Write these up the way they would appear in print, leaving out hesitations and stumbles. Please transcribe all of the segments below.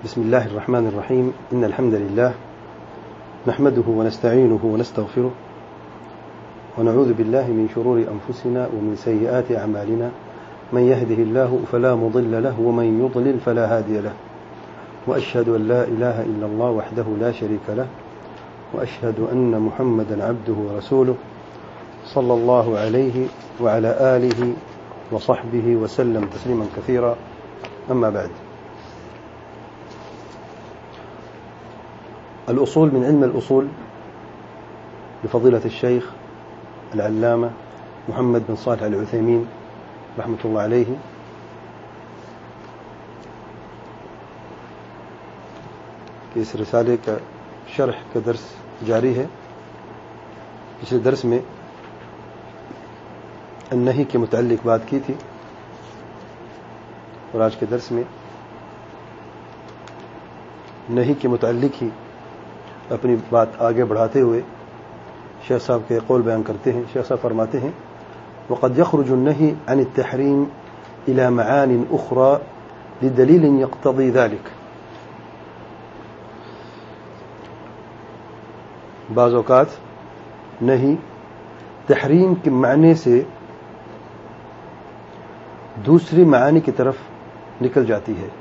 بسم الله الرحمن الرحيم. إن الحمد لله نحمده ونستعينه ونستغفره ونعوذ بالله من شرور أنفسنا ومن سيئات أعمالنا. من يهده الله فلا مضل له ومن يضلل فلا هادي له. وأشهد أن لا إله إلا الله وحده لا شريك له وأشهد أن محمدا عبده ورسوله صلى الله عليه وعلى آله وصحبه وسلم تسليما كثيرا. أما بعد، الأصول من علم الأصول لفضيلة الشيخ العلامة محمد بن صالح العثيمين رحمة الله عليه. کہ اس رسالے کا شرح کا درس جاری ہے. پچھلے درس میں النہی کے متعلق بات کی تھی اور آج کے درس میں نہی کے متعلق ہی اپنی بات آگے بڑھاتے ہوئے شیخ صاحب کے قول بیان کرتے ہیں. شیخ صاحب فرماتے ہیں: وقد يخرج النهي عن التحريم إلى معان أخرى لدليل يقتضي ذلك. بعض اوقات نہیں تحریم کے معنی سے دوسری معانی کی طرف نکل جاتی ہے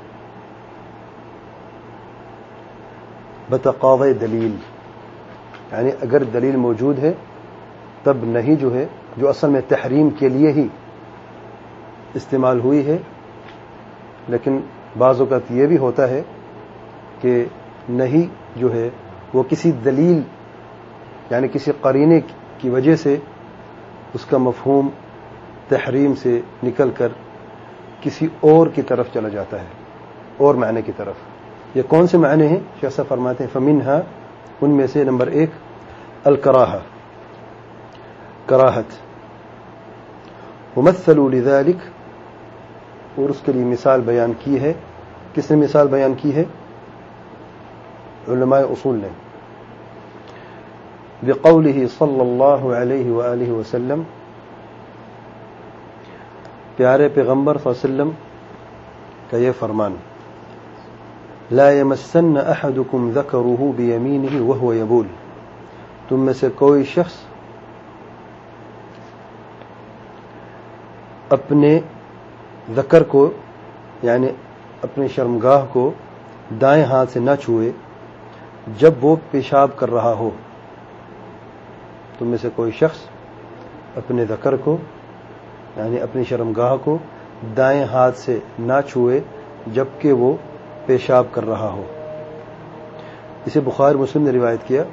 بتقاضی دلیل. یعنی اگر دلیل موجود ہے تب نہیں جو ہے جو اصل میں تحریم کے لیے ہی استعمال ہوئی ہے. لیکن بعض اوقات یہ بھی ہوتا ہے کہ نہیں جو ہے وہ کسی دلیل یعنی کسی قرینے کی وجہ سے اس کا مفہوم تحریم سے نکل کر کسی اور کی طرف چلا جاتا ہے، اور معنی کی طرف. یہ کون سے معنی ہیں؟ شیخ صاحب فرماتے ہیں: فمنہا، ان میں سے نمبر 1 الکراہہ، کراہت. ومثلوا لذلك، اور اس کے لیے مثال بیان کی ہے. کس نے مثال بیان کی ہے؟ علماء اصول نے. بقوله صلی اللہ علیہ وآلہ وسلم، پیارے پیغمبر صلی اللہ علیہ وسلم کا یہ فرمان: لا يمسن احدكم ذکره بیمینہ وهو یبول. تم میں سے کوئی شخص اپنے ذکر کو یعنی اپنے شرمگاہ کو دائیں ہاتھ سے نہ چھوئے جب وہ پیشاب کر رہا ہو. تم میں سے کوئی شخص اپنے ذکر کو یعنی اپنی شرمگاہ کو دائیں ہاتھ سے نہ چھوئے جبکہ وہ پیشاب کر رہا ہو. اسے بخاری مسلم نے روایت کیا.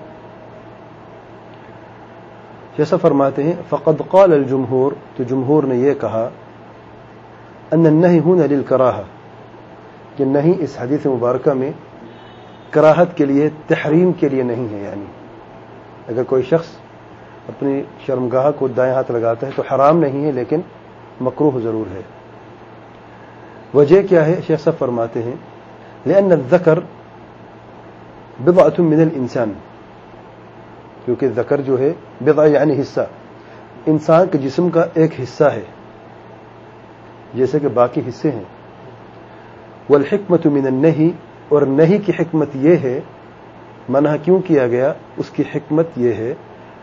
جیسا فرماتے ہیں: فقد قال الجمہور، تو جمہور نے یہ کہا، ان النہی ہنا للکراہہ، کہ نہیں اس حدیث مبارکہ میں کراہت کے لیے، تحریم کے لیے نہیں ہے. یعنی اگر کوئی شخص اپنی شرمگاہ کو دائیں ہاتھ لگاتا ہے تو حرام نہیں ہے لیکن مکروہ ضرور ہے. وجہ کیا ہے؟ شیخ صاحب فرماتے ہیں: لأن الذکر بضعة من الانسان، کیونکہ ذکر جو ہے بضع یعنی حصہ، انسان کے جسم کا ایک حصہ ہے جیسے کہ باقی حصے ہیں. والحکمت من النہی، اور نہی کی حکمت یہ ہے، منع کیوں کیا گیا اس کی حکمت یہ ہے،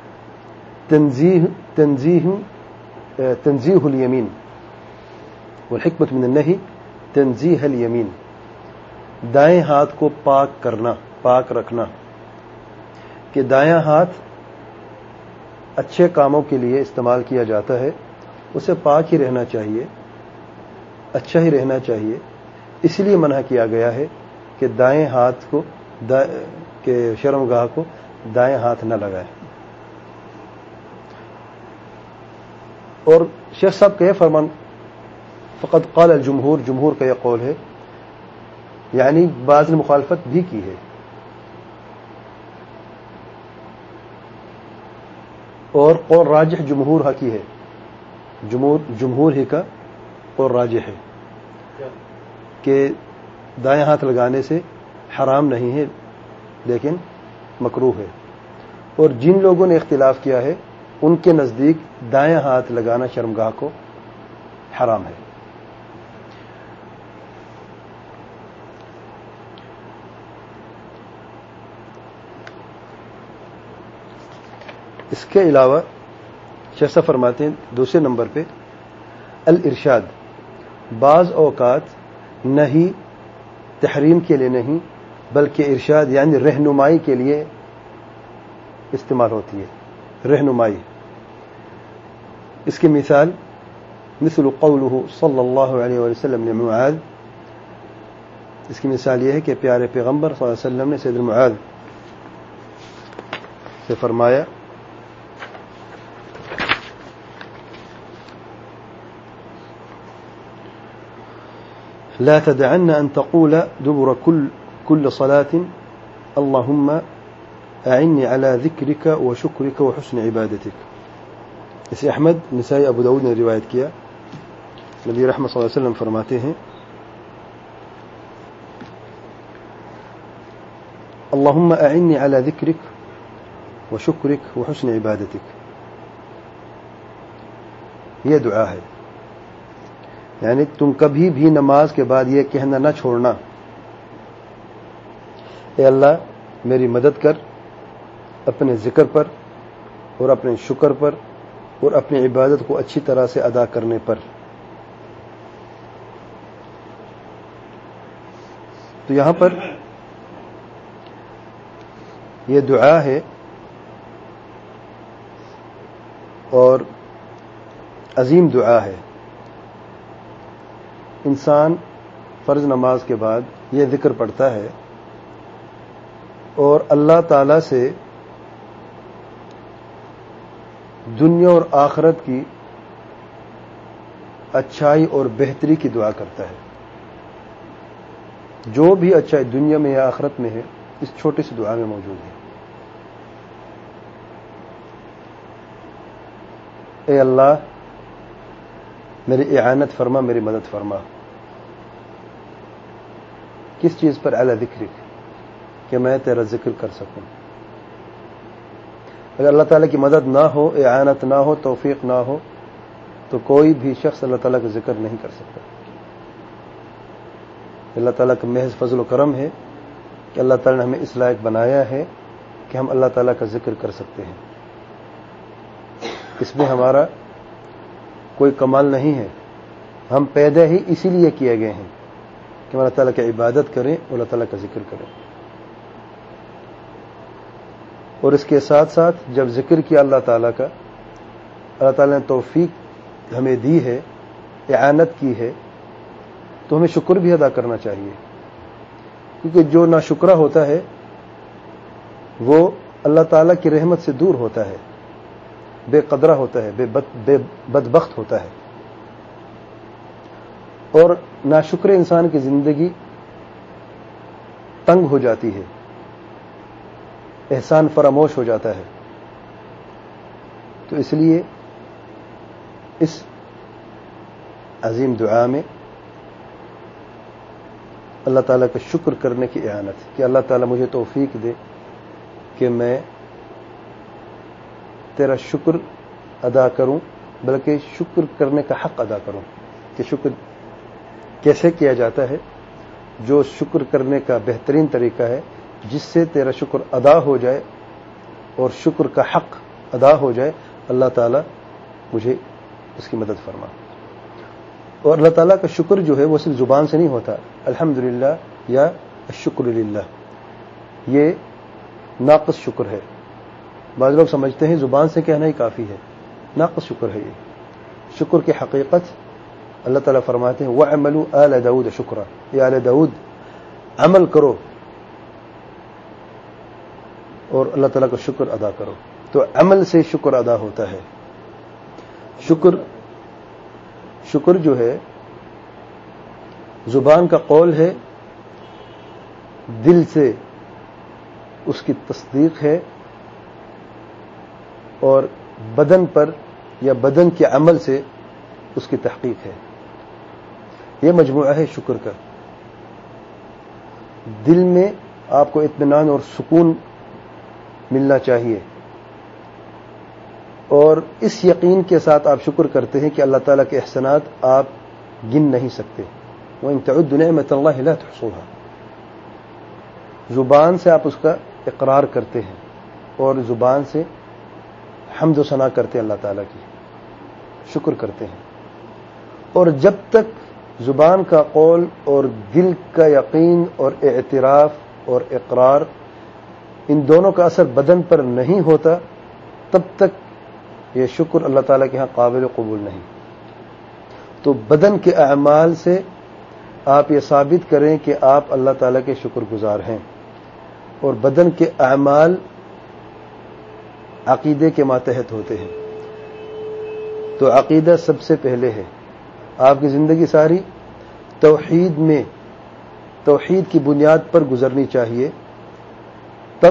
تنزیہ الیمین. والحکمت من النہی تنزیہ الیمین، دائیں ہاتھ کو پاک کرنا، پاک رکھنا، کہ دایاں ہاتھ اچھے کاموں کے لیے استعمال کیا جاتا ہے، اسے پاک ہی رہنا چاہیے، اچھا ہی رہنا چاہیے. اس لیے منع کیا گیا ہے کہ دائیں ہاتھ کو کہ شرمگاہ کو دائیں ہاتھ نہ لگائے. اور شیخ صاحب کا یہ فرمان فقد قال الجمہور، جمہور کا یہ قول ہے، یعنی بعض نے مخالفت بھی کی ہے. اور قول راجح جمہور کی ہے، جمہور ہی کا قول راجح ہے کہ دائیں ہاتھ لگانے سے حرام نہیں ہے لیکن مکروہ ہے. اور جن لوگوں نے اختلاف کیا ہے ان کے نزدیک دائیں ہاتھ لگانا شرمگاہ کو حرام ہے. اس کے علاوہ شیخ صاحب فرماتے ہیں دوسرے نمبر پہ الارشاد، بعض اوقات نہیں تحریم کے لیے نہیں بلکہ ارشاد یعنی رہنمائی کے لیے استعمال ہوتی ہے، رہنمائی. اس کی مثال مثل قوله صلی اللہ علیہ وسلم لمعاذ، اس کی مثال یہ ہے کہ پیارے پیغمبر صلی اللہ علیہ وسلم نے سیدنا معاذ سے فرمایا لا تدعن ان تقول دبر كل صلاة اللهم اعني على ذكرك وشكرك وحسن عبادتك. اسے احمد، نسائی، ابو داؤد نے روایت کیا. نبی رحمت صلی اللہ علیہ وسلم فرماتے ہیں اللهم اعني على ذكرك وشكرك وحسن عبادتك. یہ دعا ہے، یعنی تم کبھی بھی نماز کے بعد یہ کہنا نہ چھوڑنا اے اللہ میری مدد کر اپنے ذکر پر اور اپنے شکر پر اور اپنی عبادت کو اچھی طرح سے ادا کرنے پر. تو یہاں پر یہ دعا ہے اور عظیم دعا ہے. انسان فرض نماز کے بعد یہ ذکر پڑھتا ہے اور اللہ تعالی سے دنیا اور آخرت کی اچھائی اور بہتری کی دعا کرتا ہے. جو بھی اچھائی دنیا میں یا آخرت میں ہے اس چھوٹی سی دعا میں موجود ہے. اے اللہ میری اعانت فرما، میری مدد فرما. کس چیز پر؟ علی ذکرک، کہ میں تیرا ذکر کر سکوں. اگر اللہ تعالیٰ کی مدد نہ ہو، اعانت نہ ہو، توفیق نہ ہو تو کوئی بھی شخص اللہ تعالیٰ کا ذکر نہیں کر سکتا. اللہ تعالیٰ کا محض فضل و کرم ہے کہ اللہ تعالیٰ نے ہمیں اس لائق بنایا ہے کہ ہم اللہ تعالیٰ کا ذکر کر سکتے ہیں. اس میں ہمارا کوئی کمال نہیں ہے، ہم پیدا ہی اسی لیے کیے گئے ہیں کہ ہم اللہ تعالیٰ کی عبادت کریں اور اللہ تعالیٰ کا ذکر کریں. اور اس کے ساتھ ساتھ جب ذکر کیا اللہ تعالیٰ کا، اللہ تعالیٰ نے توفیق ہمیں دی ہے، اعانت کی ہے، تو ہمیں شکر بھی ادا کرنا چاہیے. کیونکہ جو ناشکرا ہوتا ہے وہ اللہ تعالیٰ کی رحمت سے دور ہوتا ہے، بے قدرہ ہوتا ہے، بے بدبخت ہوتا ہے. اور ناشکر انسان کی زندگی تنگ ہو جاتی ہے، احسان فراموش ہو جاتا ہے. تو اس لیے اس عظیم دعا میں اللہ تعالیٰ کا شکر کرنے کی اعانت کہ اللہ تعالیٰ مجھے توفیق دے کہ میں تیرا شکر ادا کروں، بلکہ شکر کرنے کا حق ادا کروں. کہ شکر کیسے کیا جاتا ہے؟ جو شکر کرنے کا بہترین طریقہ ہے جس سے تیرا شکر ادا ہو جائے اور شکر کا حق ادا ہو جائے، اللہ تعالیٰ مجھے اس کی مدد فرما. اور اللہ تعالیٰ کا شکر جو ہے وہ صرف زبان سے نہیں ہوتا. الحمدللہ یا الشکر للہ یہ ناقص شکر ہے. بعض لوگ سمجھتے ہیں زبان سے کہنا ہی کافی ہے، ناقص شکر ہے. یہ شکر کی حقیقت اللہ تعالیٰ فرماتے ہیں وَعَمَلُوا آلَ داؤد شکرا، یہ آل داؤد عمل کرو اور اللہ تعالیٰ کا شکر ادا کرو. تو عمل سے شکر ادا ہوتا ہے. شکر جو ہے زبان کا قول ہے، دل سے اس کی تصدیق ہے اور بدن پر یا بدن کے عمل سے اس کی تحقیق ہے. یہ مجموعہ ہے شکر کا. دل میں آپ کو اطمینان اور سکون ملنا چاہیے اور اس یقین کے ساتھ آپ شکر کرتے ہیں کہ اللہ تعالیٰ کے احسانات آپ گن نہیں سکتے. وَإِن تَعُدُّوا نِعْمَةَ اللَّهِ لَا تُحْصُوهَا. زبان سے آپ اس کا اقرار کرتے ہیں اور زبان سے حمد و ثنا کرتے ہیں اللہ تعالیٰ کی، شکر کرتے ہیں. اور جب تک زبان کا قول اور دل کا یقین اور اعتراف اور اقرار ان دونوں کا اثر بدن پر نہیں ہوتا، تب تک یہ شکر اللہ تعالیٰ کے ہاں قابل قبول نہیں. تو بدن کے اعمال سے آپ یہ ثابت کریں کہ آپ اللہ تعالیٰ کے شکر گزار ہیں. اور بدن کے اعمال عقیدے کے ماتحت ہوتے ہیں. تو عقیدہ سب سے پہلے ہے. آپ کی زندگی ساری توحید میں، توحید کی بنیاد پر گزرنی چاہیے. تب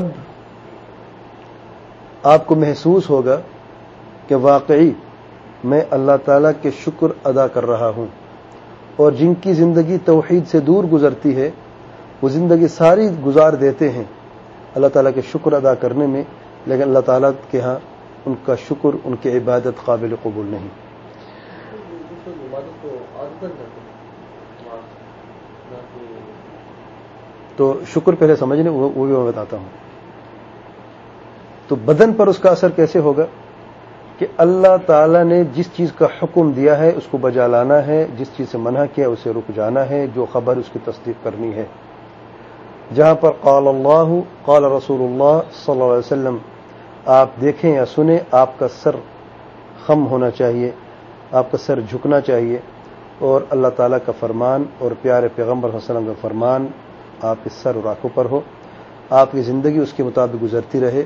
آپ کو محسوس ہوگا کہ واقعی میں اللہ تعالیٰ کے شکر ادا کر رہا ہوں. اور جن کی زندگی توحید سے دور گزرتی ہے وہ زندگی ساری گزار دیتے ہیں اللہ تعالیٰ کے شکر ادا کرنے میں، لیکن اللہ تعالیٰ کے ہاں ان کا شکر، ان کی عبادت قابل قبول نہیں. تو شکر پہلے سمجھ لیں، وہ بھی میں بتاتا ہوں. تو بدن پر اس کا اثر کیسے ہوگا کہ اللہ تعالیٰ نے جس چیز کا حکم دیا ہے اس کو بجا لانا ہے، جس چیز سے منع کیا اسے رک جانا ہے، جو خبر اس کی تصدیق کرنی ہے. جہاں پر قال اللہ قال رسول اللہ صلی اللہ علیہ وسلم آپ دیکھیں یا سنیں، آپ کا سر خم ہونا چاہیے، آپ کا سر جھکنا چاہیے، اور اللہ تعالیٰ کا فرمان اور پیارے پیغمبر صلی اللہ علیہ وسلم کا فرمان آپ کے سر اور آنکھوں پر ہو، آپ کی زندگی اس کے مطابق گزرتی رہے.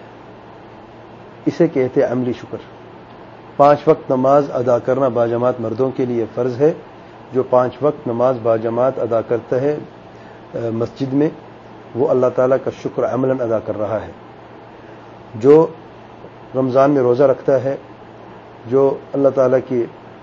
اسے کہتے ہیں عملی شکر. 5 وقت نماز ادا کرنا باجماعت مردوں کے لیے فرض ہے. جو 5 وقت نماز باجماعت ادا کرتا ہے مسجد میں، وہ اللہ تعالیٰ کا شکر عملاً ادا کر رہا ہے. جو رمضان میں روزہ رکھتا ہے، جو اللہ تعالیٰ کی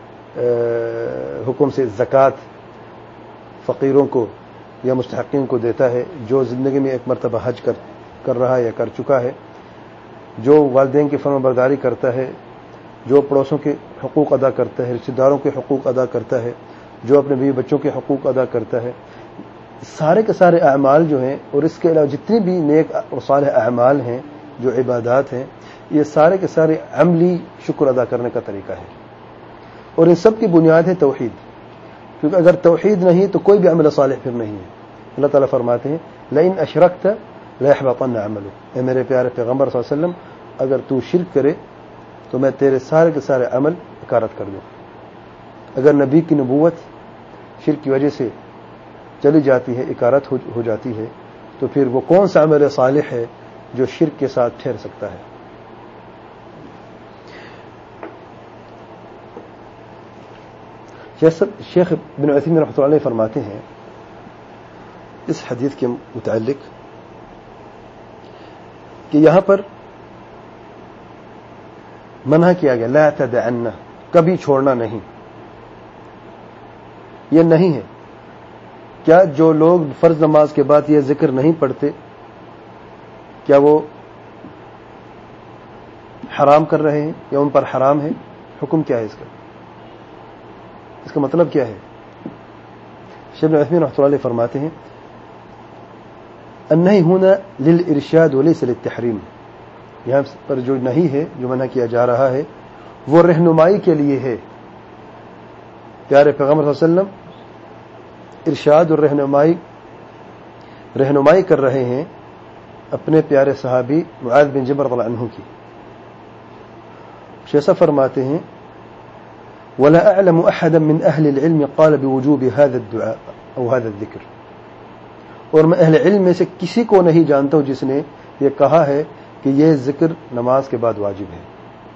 حکم سے زکوٰۃ فقیروں کو یا مستحقین کو دیتا ہے، جو زندگی میں ایک مرتبہ حج کر رہا ہے یا کر چکا ہے، جو والدین کی فرما برداری کرتا ہے، جو پڑوسوں کے حقوق ادا کرتا ہے، رشتہ داروں کے حقوق ادا کرتا ہے، جو اپنے بیوی بچوں کے حقوق ادا کرتا ہے، سارے کے سارے اعمال جو ہیں، اور اس کے علاوہ جتنے بھی نیک اور صالح اعمال ہیں، جو عبادات ہیں، یہ سارے کے سارے عملی شکر ادا کرنے کا طریقہ ہے. اور ان سب کی بنیاد ہے توحید، کیونکہ اگر توحید نہیں تو کوئی بھی عمل صالح پھر نہیں ہے. اللہ تعالیٰ فرماتے ہیں لئن اشرکت لیحبطن عملک، اے میرے پیارے پیغمبر صلی اللہ علیہ وسلم اگر تو شرک کرے تو میں تیرے سارے کے سارے عمل اکارت کر دوں. اگر نبی کی نبوت شرک کی وجہ سے چلی جاتی ہے، اکارت ہو جاتی ہے، تو پھر وہ کون سا عمل صالح ہے جو شرک کے ساتھ ٹھہر سکتا ہے. شیخ ابن عثیمین رحمۃ اللہ علیہ فرماتے ہیں اس حدیث کے متعلق کہ یہاں پر منع کیا گیا لا تدعن، کبھی چھوڑنا نہیں. یہ نہیں ہے. کیا جو لوگ فرض نماز کے بعد یہ ذکر نہیں پڑھتے کیا وہ حرام کر رہے ہیں یا ان پر حرام ہے؟ حکم کیا ہے اس کا مطلب کیا ہے؟ شیخ ابن عثیمین رحمۃ اللہ علیہ فرماتے ہیں النہی ہونا للارشاد ولیس للتحریم. یہاں پر جو نہیں ہے، جو منع کیا جا رہا ہے، وہ رہنمائی کے لیے ہے. پیارے پیغمبر صلی اللہ علیہ وسلم ارشاد اور رہنمائی کر رہے ہیں اپنے پیارے صحابی معاذ بن جبل رضی اللہ عنہ کی. شیخ فرماتے ہیں ولا اعلم احدا من اهل العلم قال بوجوب هذا الدعاء او هذا الذكر، اور میں اہل علم میں سے کسی کو نہیں جانتا ہوں جس نے یہ کہا ہے کہ یہ ذکر نماز کے بعد واجب ہے.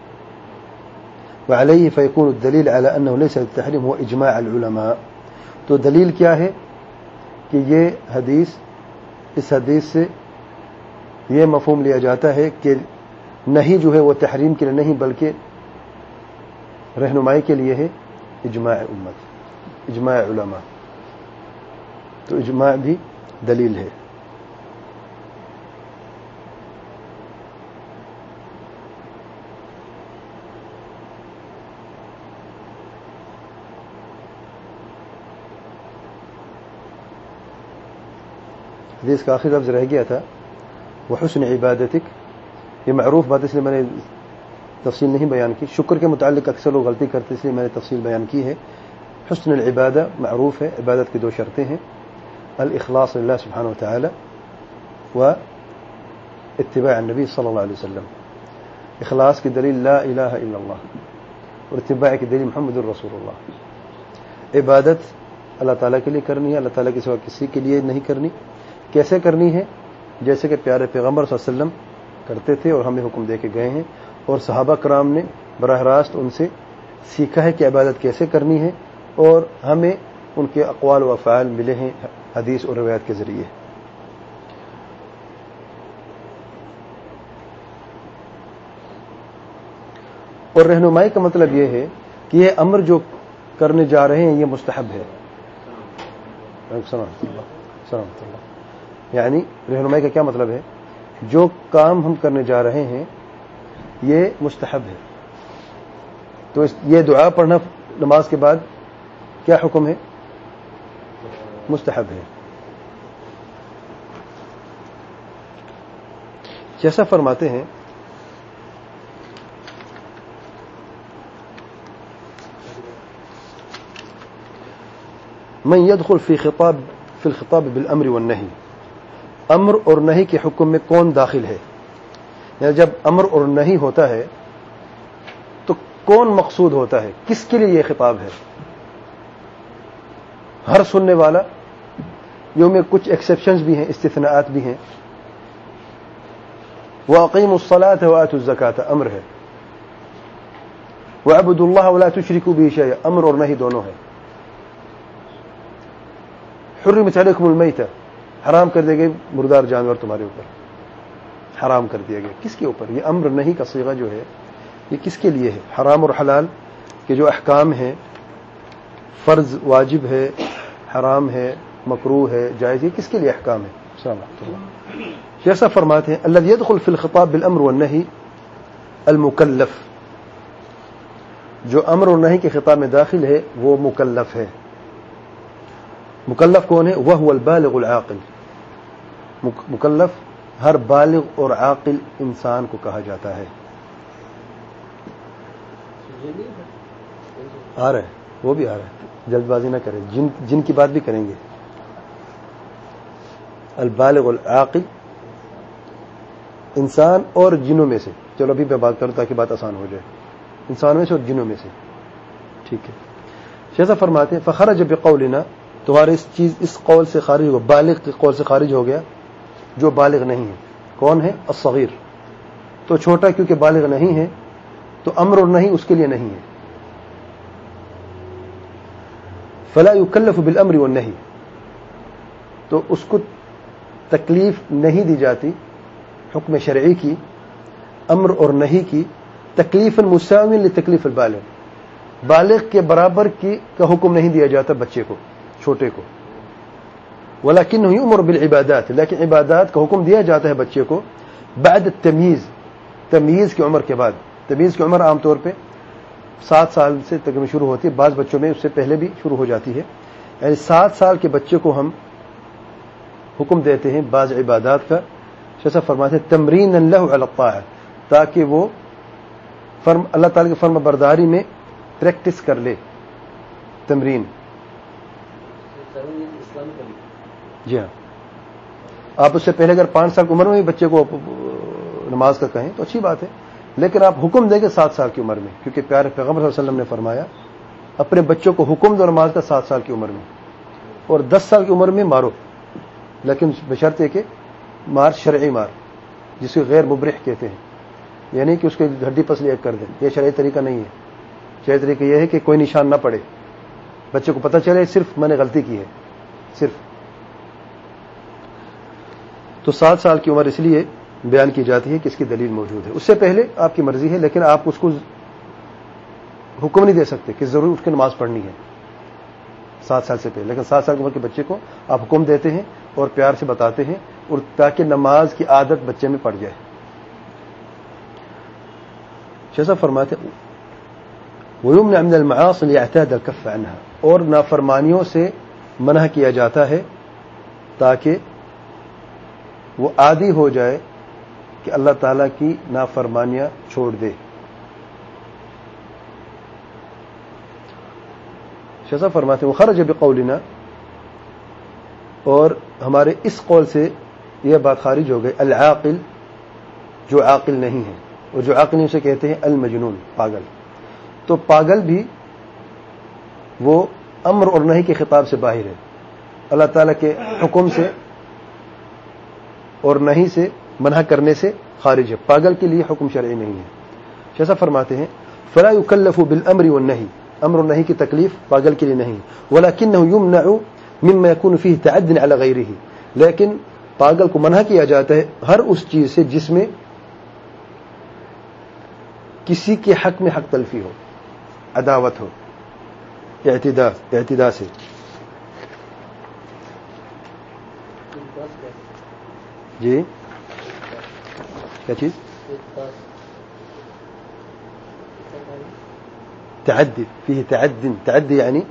وعليه فيكون الدليل على انه ليس للتحريم هو اجماع العلماء. تو دلیل کیا ہے کہ یہ حدیث، اس حدیث سے یہ مفہوم لیا جاتا ہے کہ نہیں جو ہے وہ تحریم کے لیے نہیں بلکہ رہنمائی کے لیے ہے. اجماع امت، اجماع علماء. تو اجماع بھی دلیل ہے. حدیث کا آخری لفظ رہ گیا تھا وحسن عبادتک. یہ معروف بات اس لیے میں نے تفصیل نہیں بیان کی. شکر کے متعلق اکثر لوگ غلطی کرتے اس لیے میں نے تفصیل بیان کی ہے. حسن العبادہ معروف ہے, عبادت کی 2 شرطیں ہیں, الاخلاص للہ سبحانہ وتعالی و اتباع النبی صلی اللہ علیہ وسلم. اخلاص کی دلیل لا الہ الا اللہ اور اتباع کی دلیل محمد الرسول اللہ. عبادت اللہ تعالیٰ کے لیے کرنی ہے, اللہ تعالیٰ کے سوا کسی کے لیے نہیں کرنی. کیسے کرنی ہے؟ جیسے کہ پیارے پیغمبر صلی اللہ علیہ وسلم کرتے تھے اور ہمیں حکم دے کے گئے ہیں, اور صحابہ کرام نے براہ راست ان سے سیکھا ہے کہ عبادت کیسے کرنی ہے, اور ہمیں ان کے اقوال و افعال ملے ہیں حدیث اور روایات کے ذریعے. اور رہنمائی کا مطلب یہ ہے کہ یہ امر جو کرنے جا رہے ہیں یہ مستحب ہے. یعنی رہنمائی کا کیا مطلب ہے؟ جو کام ہم کرنے جا رہے ہیں یہ مستحب ہے. تو یہ دعا پڑھنا نماز کے بعد کیا حکم ہے؟ مستحب ہے. جیسا فرماتے ہیں من يدخل في الخطاب بالامر والنهي, امر اور نہی کے حکم میں کون داخل ہے؟ یعنی جب امر اور نہی ہوتا ہے تو کون مقصود ہوتا ہے, کس کے لیے یہ خطاب ہے؟ ہر سننے والا, جو میں کچھ ایکسیپشنز بھی ہیں, استثناءات بھی ہیں. وَأَقِيمُوا الصَّلَاةَ وَآتُوا الزَّكَاةَ امر ہے. وَاعْبُدُوا اللَّهَ وَلَا تُشْرِكُوا بِهِ شَيْئًا امر اور نہی دونوں ہے. حرمت علیکم المیتہ, حرام کر دیے گئے مردار جانور تمہارے اوپر, حرام کر دیا گیا. کس کے اوپر؟ یہ امر نہیں کا صیغہ جو ہے یہ کس کے لیے ہے؟ حرام اور حلال کے جو احکام ہیں, فرض واجب ہے, حرام ہے, مکروہ ہے, جائز, یہ کس کے لیے احکام ہے؟ جیسا فرماتے ہیں الذی يدخل فی الخطاب بالامر والنہی المکلف, جو امر اور نہی کے خطاب میں داخل ہے وہ مکلف ہے. مکلف کون ہے؟ وهو البالغ العاقل. مکلف ہر بالغ اور عاقل انسان کو کہا جاتا ہے. آ رہا ہے, وہ بھی آ رہا ہے, جلد بازی نہ کریں, جن کی بات بھی کریں گے. البالغ العاقل انسان اور جنوں میں سے, چلو ابھی میں بات کروں تاکہ بات آسان ہو جائے, انسانوں میں سے اور جنوں میں سے. ٹھیک ہے. جیسا فرماتے ہیں فخرج بقولنا, تمہارے اس قول سے خارج ہو, بالغ کے قول سے خارج ہو گیا جو بالغ نہیں ہے. کون ہے؟ الصغیر. تو چھوٹا کیونکہ بالغ نہیں ہے تو امر اور نہیں اس کے لیے نہیں ہے. فلا یکلف بالامر والنہی, تو اس کو تکلیف نہیں دی جاتی حکم شرعی کی, امر اور نہی کی, تکلیفا مساوی لتکلیف البالغ, بالغ کے برابر کی کا حکم نہیں دیا جاتا بچے کو, چھوٹے کو. ولکنہ یؤمر بالعبادات, لیکن عبادات کا حکم دیا جاتا ہے بچے کو بعد التمییز, تمییز کی عمر کے بعد. تمییز کی عمر عام طور پہ 7 سال سے تقریباً شروع ہوتی ہے, بعض بچوں میں اس سے پہلے بھی شروع ہو جاتی ہے. یعنی 7 سال کے بچے کو ہم حکم دیتے ہیں بعض عبادات کا, جیسا فرماتے ہیں تمرین لہ علی الطاعہ, تاکہ وہ اللہ تعالی کی فرما برداری میں پریکٹس کر لے. تمرین, جی ہاں. آپ اس سے پہلے اگر 5 سال کی عمر میں بھی بچے کو نماز کا کہیں تو اچھی بات ہے, لیکن آپ حکم دیں گے 7 سال کی عمر میں, کیونکہ پیارے پیغمبر صلی اللہ علیہ وسلم نے فرمایا اپنے بچوں کو حکم دو نماز کا 7 سال کی عمر میں, اور 10 سال کی عمر میں مارو, لیکن بشرط ہے کہ مار شرعی مار, جسے غیر مبرح کہتے ہیں, یعنی کہ اس کے ہڈی پسلی ایک کر دیں. یہ شرعی طریقہ نہیں ہے. شرعی طریقہ یہ ہے کہ کوئی نشان نہ پڑے, بچے کو پتہ چلے صرف میں نے غلطی کی ہے صرف. تو 7 سال کی عمر اس لیے بیان کی جاتی ہے کہ اس کی دلیل موجود ہے. اس سے پہلے آپ کی مرضی ہے, لیکن آپ اس کو حکم نہیں دے سکتے کہ ضرور اٹھ کے نماز پڑھنی ہے 7 سال سے پہلے. لیکن 7 سال کی عمر کے بچے کو آپ حکم دیتے ہیں اور پیار سے بتاتے ہیں, اور تاکہ نماز کی عادت بچے میں پڑ جائے. جیسا فرماتے وَيُمْنَعْ مِنَ الْمَعَاصِ لِيَعْتَادَ الْكَفَّ عَنْهَا, اور نافرمانیوں سے منع کیا جاتا ہے تاکہ وہ عادی ہو جائے کہ اللہ تعالیٰ کی نافرمانیاں چھوڑ دے. شیخ صاحب فرماتے ہیں خرج بقولنا، اور ہمارے اس قول سے یہ بات خارج ہو گئی، العاقل، جو عاقل نہیں ہے، اور جو عاقل نہیں اسے کہتے ہیں المجنون، پاگل. تو پاگل بھی وہ امر اور نہی کے خطاب سے باہر ہے، اللہ تعالیٰ کے حکم سے اور نہی سے، منع کرنے سے خارج ہے. پاگل کے لیے حکم شرعی نہیں ہے. جیسا فرماتے ہیں فلا يكلف بالامر والنهي، امر اور نہی کی تکلیف پاگل کے لیے نہیں، ولكنه يمنع مما يكون فيه تعد على غيره، لیکن پاگل کو منع کیا جاتا ہے ہر اس چیز سے جس میں کسی کے حق میں حق تلفی ہو، عداوت ہو، اعتداء سے. جی کیا چیز؟ تعدی، فيه تعدی یعنی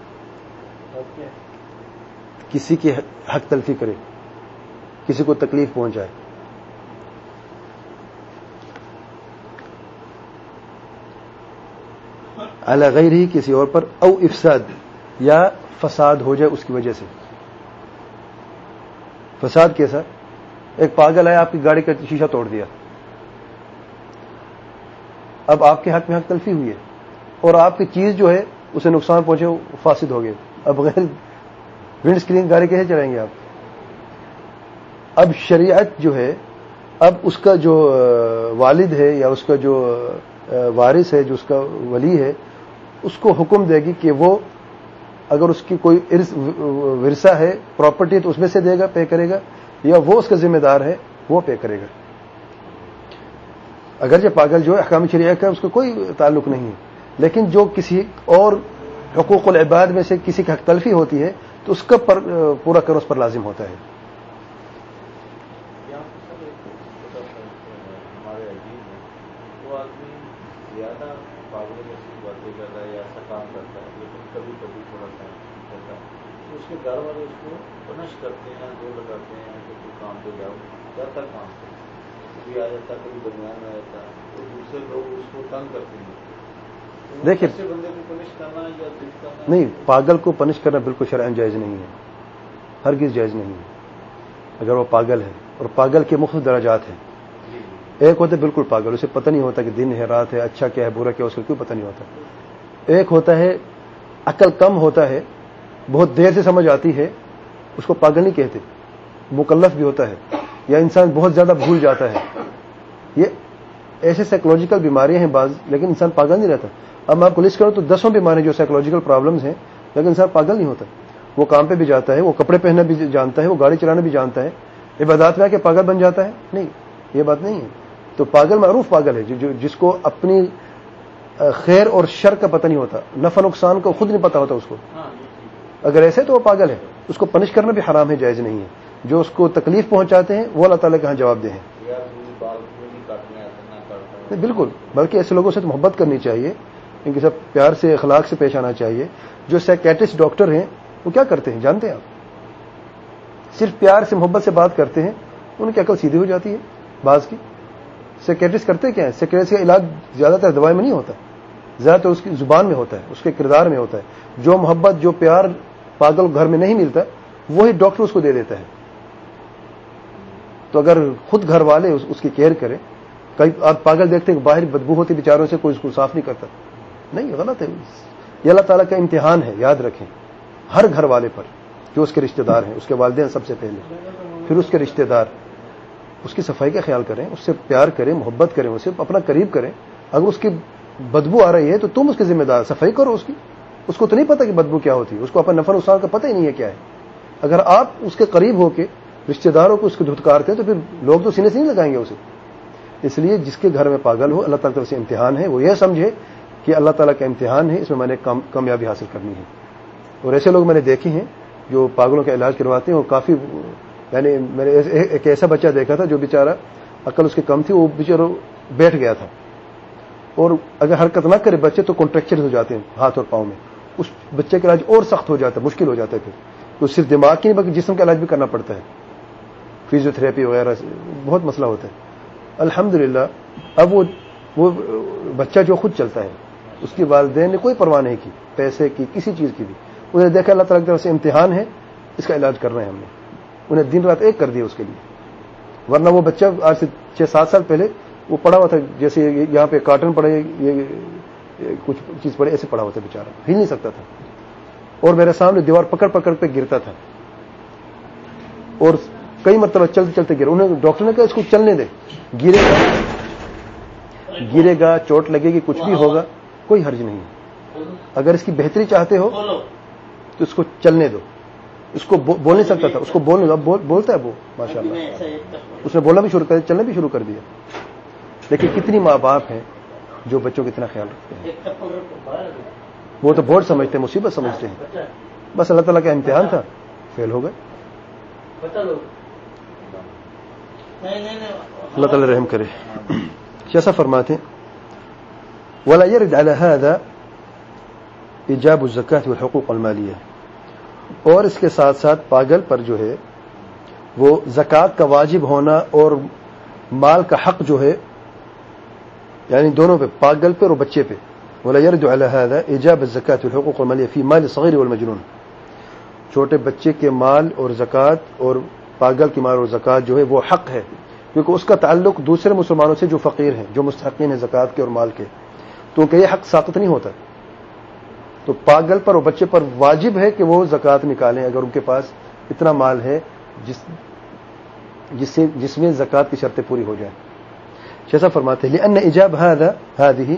کسی کی حق تلفی کرے، کسی کو تکلیف پہنچائے. علی غیرہ، کسی اور پر، او افساد، یا فساد ہو جائے اس کی وجہ سے. فساد کیسا؟ ایک پاگل ہے آپ کی گاڑی کا شیشہ توڑ دیا، اب آپ کے حق میں حق تلفی ہوئی ہے اور آپ کی چیز جو ہے اسے نقصان پہنچے، وہ فاسد ہو گئے. اب غیر ونڈ اسکرین گاڑی کیسے چلائیں گے آپ؟ اب شریعت جو ہے، اب اس کا جو والد ہے یا اس کا جو وارث ہے، جو اس کا ولی ہے، اس کو حکم دے گی کہ وہ اگر اس کی کوئی ورثہ ہے، پراپرٹی، تو اس میں سے دے گا، پے کرے گا، یا وہ اس کا ذمہ دار ہے، وہ پے کرے گا. اگرچہ پاگل جو ہے احکام شریعہ کا اس کا کوئی تعلق نہیں ہے، لیکن جو کسی اور حقوق العباد میں سے کسی کی حق تلفی ہوتی ہے تو اس کا پورا کرنا اس پر لازم ہوتا ہے. ہمارے عجیب ہے، وہ آدمی زیادہ پاگلوں میں سے باتیں کرتا ہے یا ایسا کام کرتا ہے، لیکن کبھی کبھی تھوڑا سا کرتا ہے تو اس کے گھر والے اس کو پنش کرتے ہیں، زور لگاتے ہیں کہ تو کام پہ جاؤ، جاتا کام پہ، کبھی آ جاتا، کبھی درمیان میں آ جاتا، تو دوسرے لوگ اس کو تنگ کرتے ہیں. دیکھیے بندے کو پنش کرنا یا دل کرنا نہیں، پاگل کو پنش کرنا بالکل شرعاً جائز نہیں ہے، ہرگز جائز نہیں ہے اگر وہ پاگل ہے. اور پاگل کے مختلف درجات ہیں. ایک ہوتا ہے بالکل پاگل، اسے پتہ نہیں ہوتا کہ دن ہے رات ہے، اچھا کیا ہے برا کیا، اس کو کوئی پتہ نہیں ہوتا. ایک ہوتا ہے عقل کم ہوتا ہے، بہت دیر سے سمجھ آتی ہے، اس کو پاگل نہیں کہتے، مکلف بھی ہوتا ہے. یا انسان بہت زیادہ بھول جاتا ہے. یہ ایسے سائیکولوجیکل بیماریاں ہیں بعض، لیکن انسان پاگل نہیں رہتا. اب میں آپ کو لسٹ کروں تو 10 بیماریاں جو سائیکولوجیکل پرابلمز ہیں، لیکن انسان پاگل نہیں ہوتا. وہ کام پہ بھی جاتا ہے، وہ کپڑے پہننا بھی جانتا ہے، وہ گاڑی چلانا بھی جانتا ہے، عبادات میں آ کے پاگل بن جاتا ہے؟ نہیں، یہ بات نہیں ہے. تو پاگل معروف پاگل ہے جس کو اپنی خیر اور شر کا پتہ نہیں ہوتا، نفع نقصان کو خود نہیں پتہ ہوتا اس کو. اگر ایسے تو وہ پاگل ہے، اس کو پنش کرنا بھی حرام ہے، جائز نہیں ہے. جو اس کو تکلیف پہنچاتے ہیں وہ اللہ تعالیٰ کے ہاں جواب دہ ہیں. بالکل، بلکہ ایسے لوگوں سے تو محبت کرنی چاہیے، ان کے ساتھ پیار سے، اخلاق سے پیش آنا چاہیے. جو سائیکیٹرسٹ ڈاکٹر ہیں وہ کیا کرتے ہیں جانتے ہیں آپ؟ صرف پیار سے، محبت سے بات کرتے ہیں، ان کی عقل سیدھی ہو جاتی ہے. بعض کی سائیکیٹرسٹ کرتے کیا ہے؟ سائیکیٹرسٹ کا علاج زیادہ تر دوائی میں نہیں ہوتا، زیادہ تر اس کی زبان میں ہوتا ہے، اس کے کردار میں ہوتا ہے. جو محبت، جو پیار پاگل گھر میں نہیں ملتا، وہی ڈاکٹر اس کو دے دیتا ہے. تو اگر خود گھر والے اس کی کیئر کریں. کئی آپ پاگل دیکھتے ہیں کہ باہر بدبو ہوتی بیچاروں سے، کوئی اس کو صاف نہیں کرتا. نہیں، غلط ہے. یہ اللہ تعالیٰ کا امتحان ہے، یاد رکھیں، ہر گھر والے پر، جو اس کے رشتہ دار ہیں، اس کے والدین سب سے پہلے، پھر اس کے رشتہ دار. اس کی صفائی کا خیال کریں، اس سے پیار کریں، محبت کریں، اسے اپنا قریب کریں. اگر اس کی بدبو آ رہی ہے تو تم اس کے ذمہ دار، صفائی کرو اس کی. اس کو تو نہیں پتا کہ بدبو کیا ہوتی ہے، اس کو اپنا نفع نقصان کا پتہ ہی نہیں ہے کیا ہے. اگر آپ اس کے قریب ہو کے رشتہ داروں کو اس کو دھتکارتے ہیں تو پھر لوگ تو سینے سے نہیں لگائیں گے اسے. اس لیے جس کے گھر میں پاگل ہو، اللہ تعالیٰ کی طرف سے امتحان ہے، وہ یہ سمجھے کہ اللہ تعالیٰ کا امتحان ہے، اس میں نے کامیابی حاصل کرنی ہے. اور ایسے لوگ میں نے دیکھے ہیں جو پاگلوں کا علاج کرواتے ہیں، اور کافی، یعنی میں نے ایک ایسا بچہ دیکھا تھا جو بیچارہ عقل اس کی کم تھی، وہ بیچارہ بیٹھ گیا تھا، اور اگر حرکت نہ کرے بچے تو کانٹریکچر ہو جاتے ہیں ہاتھ اور پاؤں میں. اس بچے کا علاج اور سخت ہو جاتا ہے، مشکل ہو جاتا ہے. پھر تو صرف دماغ کی نہیں بلکہ جسم کا علاج بھی کرنا پڑتا ہے، فزیوتھراپی وغیرہ سے بہت مسئلہ ہوتا ہے. الحمدللہ اب وہ بچہ جو خود چلتا ہے، اس کے والدین نے کوئی پرواہ نہیں کی، پیسے کی، کسی چیز کی بھی. انہیں دیکھا اللہ تعالیٰ کی طرف سے امتحان ہے، اس کا علاج کر رہے ہیں ہم نے، انہیں دن رات ایک کر دیا اس کے لیے. ورنہ وہ بچہ آج سے 6-7 سال پہلے وہ پڑا ہوا تھا جیسے یہاں پہ کارٹن پڑے، یہ کچھ چیز پڑے، ایسے پڑا ہوا تھا بیچارہ، ہل نہیں سکتا تھا. اور میرے سامنے دیوار پکڑ پکڑ پہ گرتا تھا، اور کئی مرتبہ چلتے چلتے گرا. انہوں نے ڈاکٹر نے کہا اس کو چلنے دے، گرے گا، چوٹ لگے گی، کچھ بھی ہوگا، کوئی حرج نہیں ہے. اگر اس کی بہتری چاہتے ہو تو اس کو چلنے دو. اس کو بول نہیں سکتا تھا، اس کو بولنے دو. اب بولتا ہے وہ ماشاء اللہ، اس نے بولنا بھی شروع کر دیا، چلنا بھی شروع کر دیا. لیکن کتنی ماں باپ ہیں جو بچوں کا اتنا خیال رکھتے ہیں. وہ تو بہت سمجھتے ہیں، مصیبت سمجھتے ہیں. بس اللہ تعالیٰ کا امتحان تھا، فیل ہو گئے. اللہ تعالیٰ رحم کرے. جیسا فرماتے ولا يرد على هذا ایجاب الزکاة والحقوق المالیہ. اور اس کے ساتھ ساتھ پاگل پر جو ہے وہ زکوٰۃ کا واجب ہونا اور مال کا حق جو ہے، یعنی دونوں پہ، پاگل پہ اور بچے پہ. ولا يرد على هذا ایجاب الزکاة والحقوق المالیہ فی مال الصغیر والمجنون. چھوٹے بچے کے مال اور زکوٰۃ اور پاگل کی مال اور زکوٰۃ جو ہے وہ حق ہے، کیونکہ اس کا تعلق دوسرے مسلمانوں سے جو فقیر ہیں، جو مستحقین ہیں زکوٰۃ کے اور مال کے، تو کہ یہ حق ساقط نہیں ہوتا. تو پاگل پر اور بچے پر واجب ہے کہ وہ زکوٰۃ نکالیں اگر ان کے پاس اتنا مال ہے جس میں زکوٰۃ کی شرطیں پوری ہو جائیں. جیسا فرماتے ہیں لأن ایجاب هذه،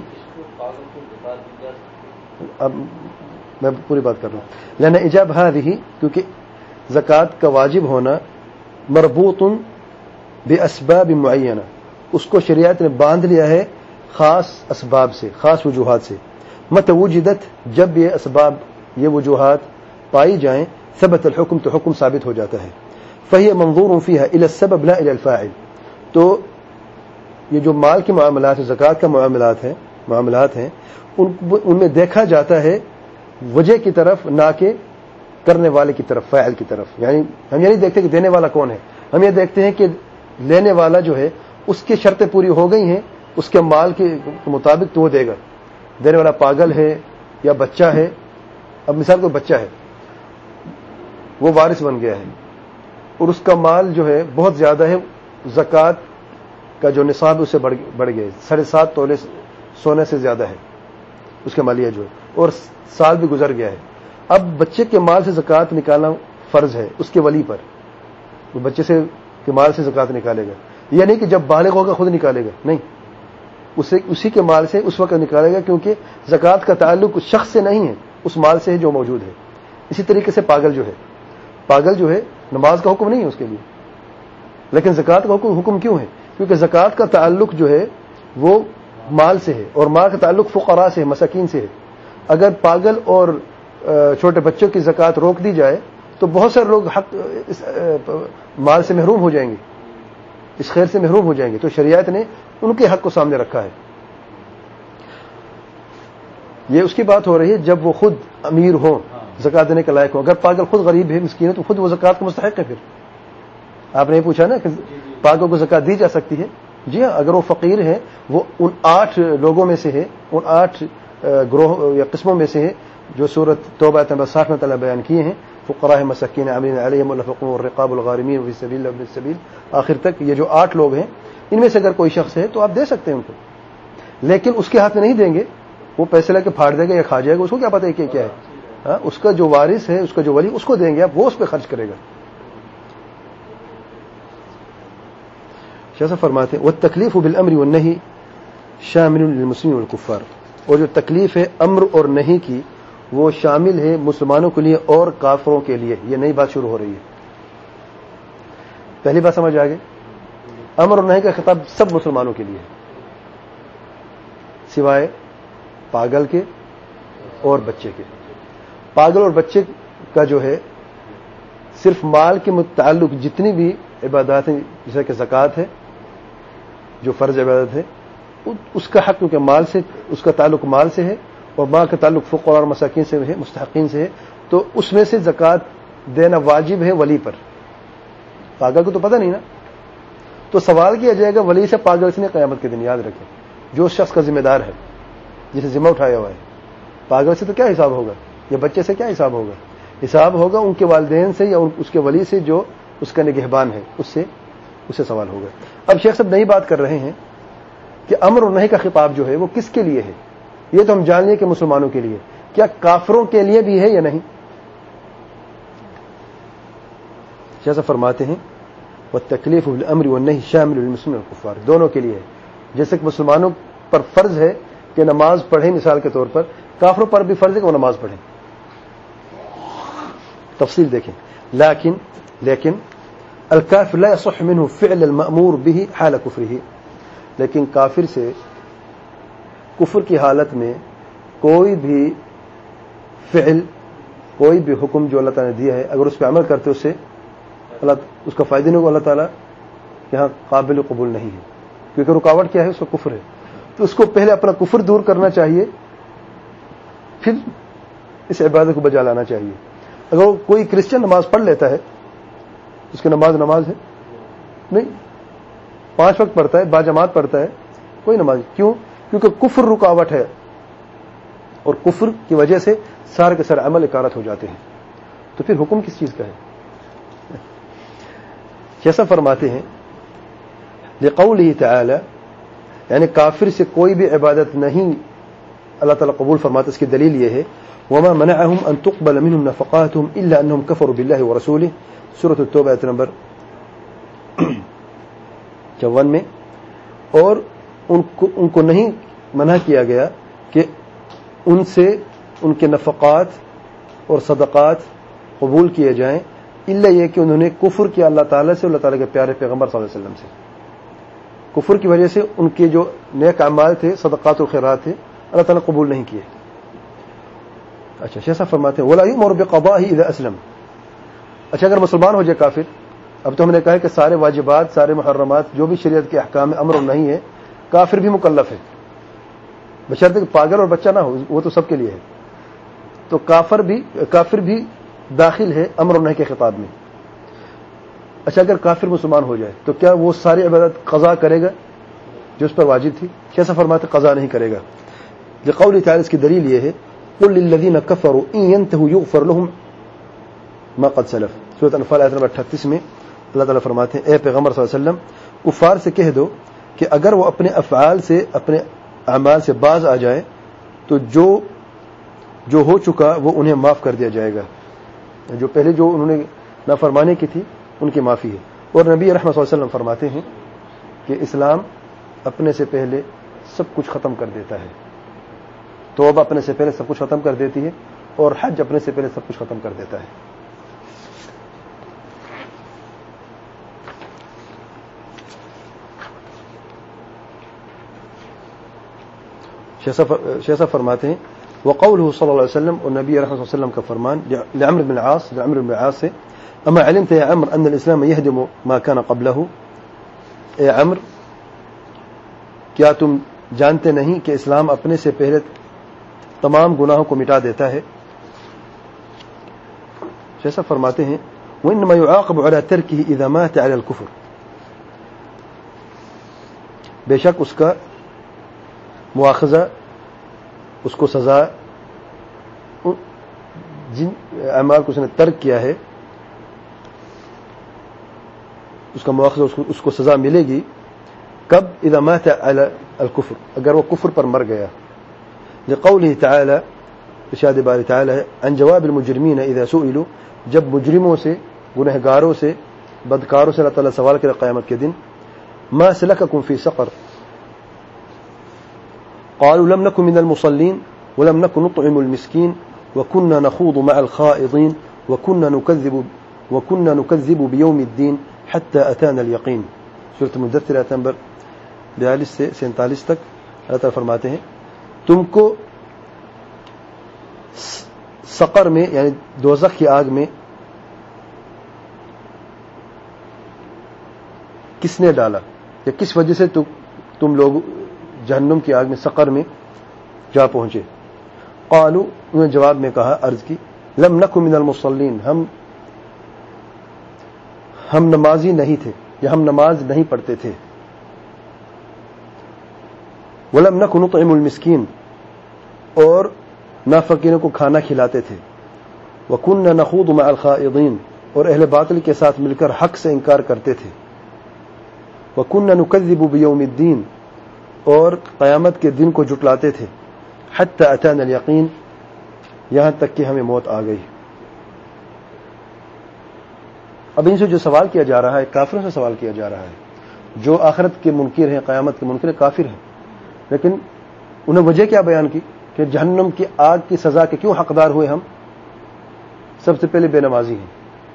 اب میں پوری بات کر رہا ہوں. لأن ایجاب هذه، کیونکہ زکوٰۃ کا واجب ہونا مربوط باسباب معینہ، اس کو شریعت نے باندھ لیا ہے خاص اسباب سے، خاص وجوہات سے. متى وجدت، جب یہ اسباب، یہ وجوہات پائی جائیں، ثبت الحکم، تو حکم ثابت ہو جاتا ہے. فهي منظور فيها الى السبب لا الى الفاعل. تو یہ جو مال کے معاملات ہیں، زکوٰۃ کا معاملات ہیں، ان میں دیکھا جاتا ہے وجہ کی طرف، نہ کہ کرنے والے کی طرف، فاعل کی طرف. یعنی ہم یہ نہیں دیکھتے کہ دینے والا کون ہے، ہم یہ دیکھتے ہیں کہ لینے والا جو ہے اس کی شرطیں پوری ہو گئی ہیں اس کے مال کے مطابق تو وہ دے گا. دینے والا پاگل ہے یا بچہ ہے. اب مثال کوئی بچہ ہے، وہ وارث بن گیا ہے اور اس کا مال جو ہے بہت زیادہ ہے، زکوٰۃ کا جو نصاب ہے اس سے بڑھ گیا، 7.5 تولے سونے سے زیادہ ہے اس کا مالیہ جو ہے، اور سال بھی گزر گیا ہے. اب بچے کے مال سے زکوٰۃ نکالنا فرض ہے اس کے ولی پر. وہ بچے سے کے مال سے زکوٰۃ نکالے گا، یہ نہیں کہ جب بالغ ہوگا خود نکالے گا، نہیں، اسی کے مال سے اس وقت نکالے گا، کیونکہ زکوٰۃ کا تعلق اس شخص سے نہیں ہے، اس مال سے ہے جو موجود ہے. اسی طریقے سے پاگل جو ہے نماز کا حکم نہیں ہے اس کے لیے، لیکن زکوٰۃ کا حکم کیوں ہے؟ کیونکہ زکوٰۃ کا تعلق جو ہے وہ مال سے ہے، اور مال کا تعلق فقراء سے ہے، مساکین سے ہے. اگر پاگل اور چھوٹے بچوں کی زکوٰۃ روک دی جائے تو بہت سارے لوگ حق اس مال سے محروم ہو جائیں گے، اس خیر سے محروم ہو جائیں گے. تو شریعت نے ان کے حق کو سامنے رکھا ہے. یہ اس کی بات ہو رہی ہے جب وہ خود امیر ہو، زکوٰۃ دینے کے لائق ہو. اگر پاگل خود غریب ہے، مسکین ہے، تو خود وہ زکوٰۃ کا مستحق ہے. پھر آپ نے یہ پوچھا نا کہ پاگل کو زکوٰۃ دی جا سکتی ہے. جی ہاں، اگر وہ فقیر ہے، وہ ان 8 لوگوں میں سے ہے، ان 8 گروہ یا قسموں میں سے ہے جو سورۃ توبہ نمبر 60 میں تعالیٰ بیان کیے ہیں. فقراء مساکین عاملین علیہم الحقوق والرقاب الغارمین فی سبیل اللہ وابن السبیل، آخر تک یہ جو 8 لوگ ہیں، ان میں سے اگر کوئی شخص ہے تو آپ دے سکتے ہیں ان کو، لیکن اس کے ہاتھ میں نہیں دیں گے. وہ پیسے لے کے پھاڑ دے گا یا کھا جائے گا، اس کو کیا پتہ ہے کہ کیا ہے. ہاں، اس کا جو وارث ہے، اس کا جو ولی، اس کو دیں گے آپ، وہ اس پہ خرچ کرے گا. جیسا فرماتے ہیں والتکلیف بالامر والنہی شامل للمسلمین والکفار. اور جو تکلیف ہے امر اور نہی کی، وہ شامل ہے مسلمانوں کے لیے اور کافروں کے لیے. یہ نئی بات شروع ہو رہی ہے. پہلی بات سمجھ آ گئی، امر اور نہی کا خطاب سب مسلمانوں کے لیے ہے، سوائے پاگل کے اور بچے کے. پاگل اور بچے کا جو ہے صرف مال کے متعلق جتنی بھی عبادات ہیں، جیسے کہ زکوٰۃ ہے جو فرض عبادت ہے، اس کا حق کیونکہ مال سے، اس کا تعلق مال سے ہے، اور مال کا تعلق فقراء اور مساکین سے ہے، مستحقین سے ہے، تو اس میں سے زکوٰۃ دینا واجب ہے ولی پر. پاگل کو تو پتہ نہیں نا. تو سوال کیا جائے گا ولی سے پاگل سے نہیں قیامت کے دن. یاد رکھیں، جو شخص کا ذمہ دار ہے، جسے ذمہ اٹھایا ہوا ہے، پاگل سے تو کیا حساب ہوگا؟ یا بچے سے کیا حساب ہوگا؟ حساب ہوگا ان کے والدین سے یا اس کے ولی سے جو اس کا نگہبان ہے، اس سے سوال ہوگا۔ اب شیخ صاحب نئی بات کر رہے ہیں کہ امر اور نہی کا خطاب جو ہے وہ کس کے لیے ہے؟ یہ تو ہم جان لیں کہ مسلمانوں کے لیے، کیا کافروں کے لیے بھی ہے یا نہیں؟ شیخ صاحب فرماتے ہیں والتکلیف بالامر والنہی شامل للمسلمین والکفار، دونوں کے لیے ہے۔ جیسے کہ مسلمانوں پر فرض ہے کہ نماز پڑھیں، مثال کے طور پر کافروں پر بھی فرض ہے کہ وہ نماز پڑھیں۔ تفصیل دیکھیں، لیکن الکافر لا يصح منه فعل المأمور به حال کفره، لیکن کافر سے کفر کی حالت میں کوئی بھی فعل، کوئی بھی حکم جو اللہ تعالیٰ نے دیا ہے، اگر اس پہ عمل کرتے اس کا فائدہ نہیں ہوگا، اللہ تعالیٰ یہاں قابل قبول نہیں ہے، کیونکہ رکاوٹ کیا ہے؟ اس کا کفر ہے۔ تو اس کو پہلے اپنا کفر دور کرنا چاہیے، پھر اس عبادت کو بجا لانا چاہیے۔ اگر کوئی کرسچن نماز پڑھ لیتا ہے، اس کی نماز ہے نہیں، 5 وقت پڑھتا ہے، باجماعت پڑھتا ہے، کوئی نماز، کیوں؟ کیونکہ کفر رکاوٹ ہے، اور کفر کی وجہ سے سارے کے سارے عمل اکارت ہو جاتے ہیں۔ تو پھر حکم کس چیز کا ہے؟ جیسا فرماتے ہیں لقوله تعالی، یعنی کافر سے کوئی بھی عبادت نہیں اللہ تعالیٰ قبول فرماتا۔ اس کی دلیل یہ ہے وما منعهم ان تقبل منهم نفقاتهم الا انهم كفروا بالله ورسوله، سورۃ التوبہ آیت نمبر 54 میں۔ اور ان کو نہیں منع کیا گیا کہ ان سے ان کے نفقات اور صدقات قبول کیے جائیں، الا یہ کہ انہوں نے کفر کیا اللہ تعالیٰ سے، اللہ تعالیٰ کے پیارے پیغمبر صلی اللہ علیہ وسلم سے۔ کفر کی وجہ سے ان کے جو نیک اعمال تھے، صدقات و خیرات تھے، اللہ تعالیٰ قبول نہیں کیے۔ اچھا شیخ صاحب فرماتے ہیں ولا یؤمر بقضائه اذا اسلم، اچھا اگر مسلمان ہو جائے کافر، اب تو ہم نے کہا کہ سارے واجبات، سارے محرمات جو بھی شریعت کے احکام امر اور نہیں ہے، کافر بھی مکلف ہے، بشرطے کہ پاگل اور بچہ نہ ہو، وہ تو سب کے لیے ہے۔ تو کافر بھی داخل ہے امر اور نہی کے خطاب میں۔ اچھا اگر کافر مسلمان ہو جائے تو کیا وہ ساری عبادت قضا کرے گا جو اس پر واجب تھی؟ کیسا فرماتے قضا نہیں کرے گا، لقول تعالی، اس کی دلیل یہ ہے قل للذین کفروا ان ينتهوا یغفر لهم ما قد سلف، سورۃ انفال آیت نمبر 38 میں اللہ تعالیٰ فرماتے ہیں اے پیغمبر صلی اللہ علیہ وسلم کفار سے کہہ دو کہ اگر وہ اپنے افعال سے، اپنے اعمال سے باز آ جائے تو جو ہو چکا وہ انہیں معاف کر دیا جائے گا، جو پہلے جو انہوں نے نافرمانی کی تھی ان کی معافی ہے۔ اور نبی رحمت صلی اللہ علیہ وسلم فرماتے ہیں کہ اسلام اپنے سے پہلے سب کچھ ختم کر دیتا ہے، توبہ اپنے سے پہلے سب کچھ ختم کر دیتی ہے، اور حج اپنے سے پہلے سب کچھ ختم کر دیتا ہے۔ شیخ صاحب فرماتے ہیں وقوله صلی اللہ علیہ وسلم، اور نبی رحمۃ اللہ علیہ وسلم کا فرمان لعمر بن العاص سے اما علمت یا عمر ان الاسلام يهدم ما كان قبله، اے عمر کیا تم جانتے نہیں کہ اسلام اپنے سے پہلے تمام گناہوں کو مٹا دیتا ہے؟ شیخ صاحب فرماتے ہیں وانما يعاقب على تركه اذا مات على الكفر، بے شک اس کا مواخذہ، اس کو سزا، جن اعمال کو اس نے ترک کیا ہے اس کا مواخذہ، اس کو سزا ملے گی کب؟ اذا مات على الكفر، اگر وہ کفر پر مر گیا۔ لقوله تعالی، ارشاد باری تعالی ہے عن جواب المجرمین اذا سئلوا، جب مجرموں سے، گنہگاروں سے، بدکاروں سے اللہ تعالیٰ سوال کرے قیامت کے دن ما سلککم فی سقر قالوا لم نكن من المصلين ولم نكن نطعم المسكين وكنا نخوض مع الخائضين وكنا نكذب بيوم الدين حتى أتانا اليقين، سورۃ المدثر آیت نمبر 42 سے 47 تک اللہ تعالیٰ فرماتے ہیں تم کو سقر میں یعنی دوزخ کی آگ میں کس نے ڈالا، یا کس وجہ سے تم لوگ جہنم کی آگ میں، سقر میں جا پہنچے؟ قالوا، انہوں نے جواب میں کہا، عرض کی لم نکن من المصلین، ہم نمازی نہیں تھے، یا ہم نماز نہیں پڑھتے تھے۔ ولم نکن نطعم المسکین، اور نافقینوں کو کھانا کھلاتے تھے. وَكُنَّا نَخُوضُ مَعَ الْخَائِضِينَ اور اہل باطل کے ساتھ مل کر حق سے انکار کرتے تھے. وَكُنَّا نُكَذِّبُ بِيَوْمِ الدِّينِ اور قیامت کے دن کو جھٹلاتے تھے. حَتَّى أَتَانَا الْيَقِينُ یہاں تک کہ ہمیں موت آ گئی. اب ان سے جو سوال کیا جا رہا ہے کافروں سے سوال کیا جا رہا ہے جو آخرت کے منکر ہیں, قیامت کے منکر ہیں, کافر ہیں. لیکن انہیں وجہ کیا بیان کی کہ جہنم کی آگ کی سزا کے کیوں حقدار ہوئے ہم؟ سب سے پہلے بے نمازی ہیں,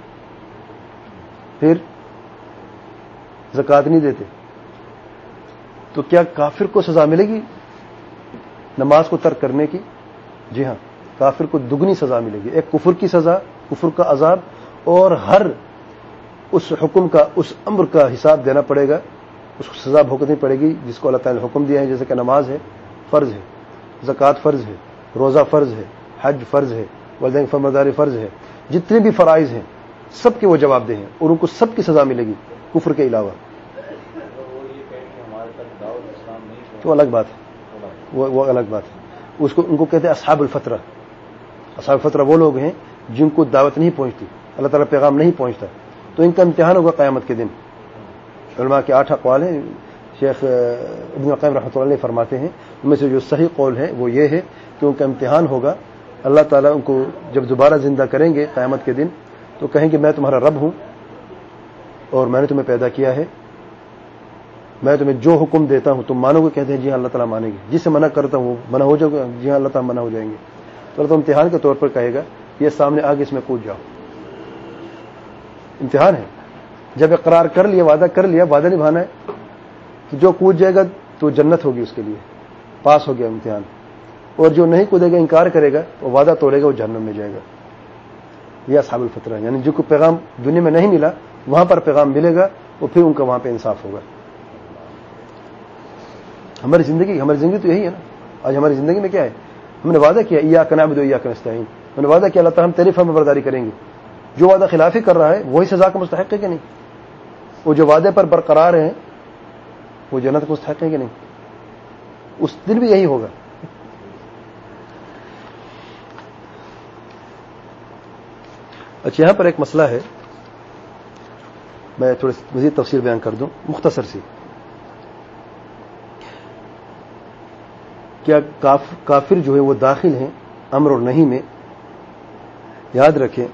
پھر زکوٰۃ نہیں دیتے. تو کیا کافر کو سزا ملے گی نماز کو ترک کرنے کی؟ جی ہاں, کافر کو دگنی سزا ملے گی. ایک کفر کی سزا, کفر کا عذاب, اور ہر اس حکم کا, اس امر کا حساب دینا پڑے گا, اس کو سزا بھگتنی پڑے گی جس کو اللہ تعالی نے حکم دیا ہے. جیسے کہ نماز ہے, فرض ہے, زکوٰۃ فرض ہے, روزہ فرض ہے, حج فرض ہے, والدین فرمانبرداری فرض ہے, جتنے بھی فرائض ہیں سب کے وہ جواب دہ ہیں اور ان کو سب کی سزا ملے گی کفر کے علاوہ. تو الگ بات ہے, وہ الگ بات ہے. اس کو ان کو کہتے ہیں اصحاب الفترہ. اصحاب الفترہ وہ لوگ ہیں جن کو دعوت نہیں پہنچتی, اللہ تعالیٰ پیغام نہیں پہنچتا, تو ان کا امتحان ہوگا قیامت کے دن. علماء کے 8 اقوال ہیں. شیخ ابن القیم رحمۃ اللہ علیہ فرماتے ہیں ان میں سے جو صحیح قول ہے وہ یہ ہے کہ ان کا امتحان ہوگا. اللہ تعالیٰ ان کو جب دوبارہ زندہ کریں گے قیامت کے دن تو کہیں گے میں تمہارا رب ہوں اور میں نے تمہیں پیدا کیا ہے, میں تمہیں جو حکم دیتا ہوں تم مانو گے؟ کہتے ہیں جی ہاں اللہ تعالیٰ مانیں گے. جس سے منع کرتا ہوں وہ منع ہو جاؤ گے؟ جی ہاں اللہ تعالیٰ منع ہو جائیں گے. تو اللہ تعالیٰ امتحان کے طور پر کہے گا یہ سامنے آگے اس میں کود جاؤ. امتحان ہے. جب اقرار کر لیا, وعدہ کر لیا, وعدہ نبھانا ہے. تو جو کود جائے گا تو جنت ہوگی اس کے لیے, پاس ہو گیا امتحان. اور جو نہیں کودے گا, انکار کرے گا, وہ وعدہ توڑے گا, وہ جہنم میں جائے گا. یہ اصحاب الفترہ, یعنی جو کو پیغام دنیا میں نہیں ملا وہاں پر پیغام ملے گا, وہ پھر ان کا وہاں پہ انصاف ہوگا. ہماری زندگی تو یہی ہے نا. آج ہماری زندگی میں کیا ہے؟ ہم نے وعدہ کیا ایاک نعبد و ایاک نستعین. ہم نے وعدہ کیا اللہ تعالیٰ ہم تیری فرمانبرداری کریں گے. جو وعدہ خلافی کر رہا ہے وہی سزا کا مستحق ہے کہ نہیں؟ وہ جو وعدے پر برقرار ہیں وہ جنت کا مستحق ہے کہ نہیں؟ اس دن بھی یہی ہوگا. اچھا, یہاں پر ایک مسئلہ ہے, میں تھوڑی مزید تفصیل بیان کر دوں مختصر سی. کیا کافر جو ہے وہ داخل ہیں امر اور نہیں میں؟ یاد رکھیں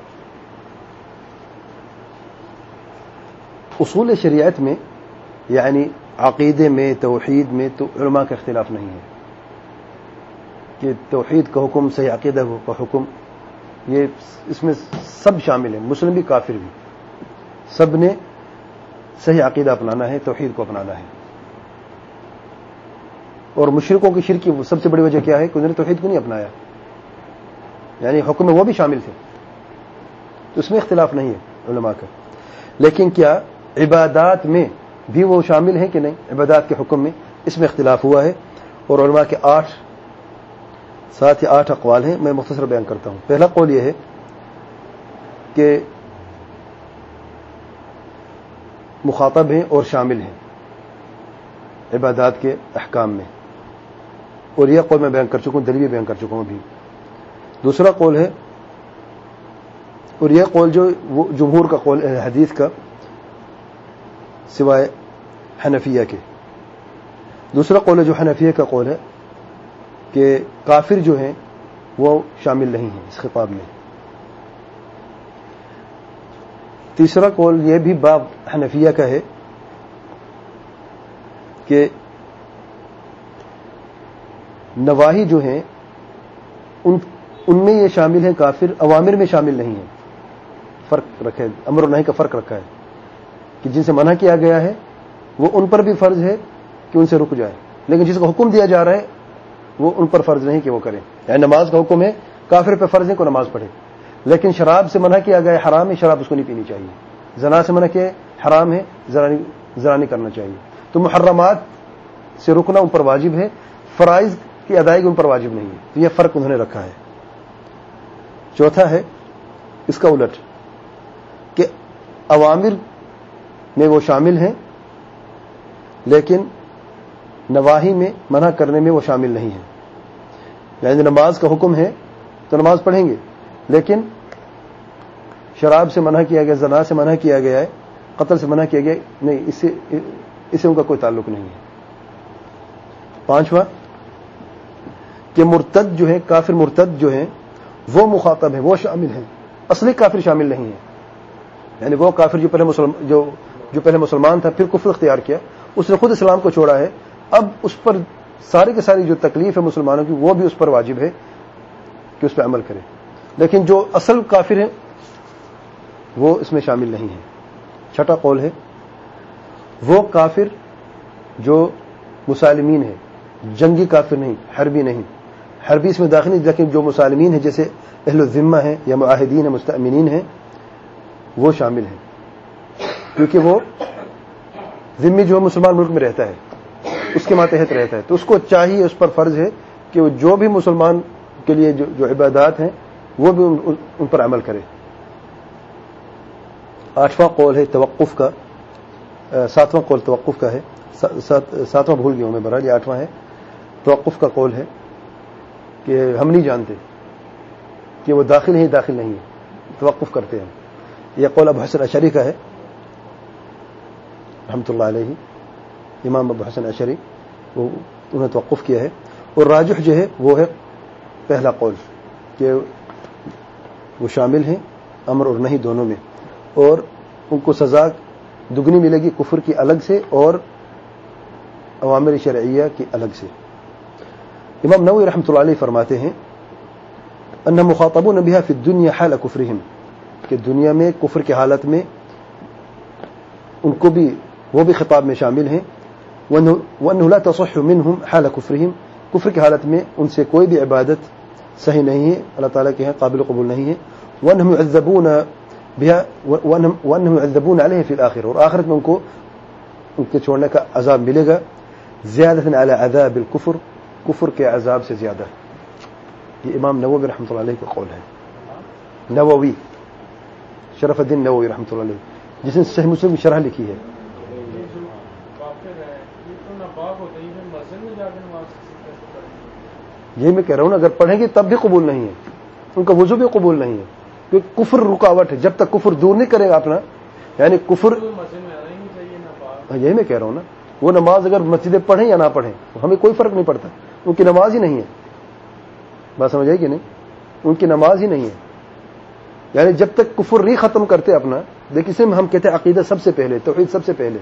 اصول شریعت میں یعنی عقیدے میں, توحید میں تو علماء کا اختلاف نہیں ہے کہ توحید کا حکم, صحیح عقیدہ کا حکم, یہ اس میں سب شامل ہیں, مسلم بھی کافر بھی, سب نے صحیح عقیدہ اپنانا ہے, توحید کو اپنانا ہے. اور مشرکوں کی شرک کی سب سے بڑی وجہ کیا ہے کہ انہوں نے توحید کو نہیں اپنایا, یعنی حکم میں وہ بھی شامل تھے, تو اس میں اختلاف نہیں ہے علماء کا. لیکن کیا عبادات میں بھی وہ شامل ہیں کہ نہیں؟ عبادات کے حکم میں اس میں اختلاف ہوا ہے, اور علماء کے 7 یا 8 اقوال ہیں. میں مختصر بیان کرتا ہوں. پہلا قول یہ ہے کہ مخاطب ہیں اور شامل ہیں عبادات کے احکام میں, اور یہ قول میں بیان کر چکا ہوں, دلیل بھی بیان کر چکا ہوں ابھی. دوسرا قول ہے, اور یہ قول جو جمہور کا قول ہے حدیث کا سوائے حنفیہ کے, دوسرا قول ہے جو حنفیہ کا قول ہے کہ کافر جو ہیں وہ شامل نہیں ہیں اس خطاب میں. تیسرا قول یہ بھی باب حنفیہ کا ہے کہ نواہی جو ہیں ان میں یہ شامل ہیں کافر, اوامر میں شامل نہیں ہیں. فرق رکھے, امر و نہی کا فرق رکھا ہے کہ جن سے منع کیا گیا ہے وہ ان پر بھی فرض ہے کہ ان سے رک جائے, لیکن جس کو حکم دیا جا رہا ہے وہ ان پر فرض نہیں کہ وہ کریں. یعنی نماز کا حکم ہے, کافر پہ فرض ہے کہ نماز پڑھے, لیکن شراب سے منع کیا گیا ہے, حرام ہے, شراب اس کو نہیں پینی چاہیے. زنا سے منع کیا, حرام ہے, زنا نہیں کرنا چاہیے. تو محرمات سے رکنا ان پر واجب ہے, فرائض کی ادائیگی ان پر واجب نہیں ہے. تو یہ فرق انہوں نے رکھا ہے. چوتھا ہے اس کا الٹ کہ اوامر میں وہ شامل ہیں لیکن نواہی میں منع کرنے میں وہ شامل نہیں ہیں. یعنی نماز کا حکم ہے تو نماز پڑھیں گے، لیکن شراب سے منع کیا گیا، زنا سے منع کیا گیا ہے، قتل سے منع کیا گیا نہیں، اس سے ان کا کوئی تعلق نہیں ہے۔ پانچواں کہ مرتد جو ہے، کافر مرتد جو ہے وہ مخاطب ہے، وہ شامل ہیں، اصلی کافر شامل نہیں ہے۔ یعنی وہ کافر جو پہلے مسلمان تھا پھر کفر اختیار کیا، اس نے خود اسلام کو چھوڑا ہے، اب اس پر ساری کی ساری جو تکلیف ہے مسلمانوں کی وہ بھی اس پر واجب ہے کہ اس پہ عمل کرے، لیکن جو اصل کافر ہیں وہ اس میں شامل نہیں ہے۔ چھٹا قول ہے وہ کافر جو مسالمین ہے، جنگی کافر نہیں، حربی نہیں، حربی اس میں داخل نہیں، لیکن جو مسالمین ہیں جیسے اہل الذمہ ہیں یا معاہدین ہیں، مستأمنین ہیں، وہ شامل ہیں، کیونکہ وہ ذمہ جو مسلمان ملک میں رہتا ہے اس کے ماتحت رہتا ہے، تو اس کو چاہیے، اس پر فرض ہے کہ وہ جو بھی مسلمان کے لیے جو عبادات ہیں وہ بھی ان پر عمل کرے۔ آٹھواں قول ہے توقف کا، ساتواں قول توقف کا ہے، ساتواں بھول گیا ہوں میں، بہرحال یہ آٹھواں ہے۔ توقف کا قول ہے کہ ہم نہیں جانتے کہ وہ داخل ہے داخل نہیں ہے، توقف کرتے ہیں۔ یہ قول ابو حسن اشعری کا ہے رحمۃ اللہ علیہ، امام ابو حسن اشعری، انہوں نے توقف کیا ہے، اور راجح جو ہے وہ ہے پہلا قول کہ وہ شامل ہیں امر اور نہیں دونوں میں، اور ان کو سزا دگنی ملے گی کفر کی الگ سے اور اوامر شرعیہ کی الگ سے۔ امام نووی رحمۃ اللہ علیہ فرماتے ہیں ان مخاطبون بها فی الدنیا حال کفرہم، کہ دنیا میں کفر کی حالت میں ان کو بھی وہ بھی خطاب میں شامل ہیں، وانه لا تصح منهم حال کفرہم، کفر کی حالت میں ان سے کوئی بھی عبادت صحیح نہیں ہے، اللہ تعالیٰ کے ہاں قابل قبول نہیں ہے، وانهم يعذبون بها وانهم يعذبون عليه في الاخره، اور آخرت میں ان کے چھوڑنے کا عذاب ملے گا، زیادۃ علی عذاب الکفر، کفر کے عذاب سے زیادہ۔ یہ امام نووی رحمۃ اللہ علیہ کا قول ہے، نووی شرف الدین نووی رحمۃ اللہ علیہ، جس نے صحیح مسلم کی شرح لکھی ہے۔ یہی میں کہہ رہا ہوں نا، اگر پڑھیں گے تب بھی قبول نہیں ہے، ان کا وضو بھی قبول نہیں ہے، کیونکہ کفر رکاوٹ ہے، جب تک کفر دور نہیں کرے گا اپنا، یعنی کفر، یہی میں کہہ رہا ہوں نا، وہ نماز اگر مسجدیں پڑھیں یا نہ پڑھیں ہمیں کوئی فرق نہیں پڑتا، ان کی نماز ہی نہیں ہے، بات سمجھ آئی کہ نہیں، ان کی نماز ہی نہیں ہے، یعنی جب تک کفر نہیں ختم کرتے اپنا، دیکھ اسے ہم کہتے ہیں عقیدہ سب سے پہلے، توحید سب سے پہلے،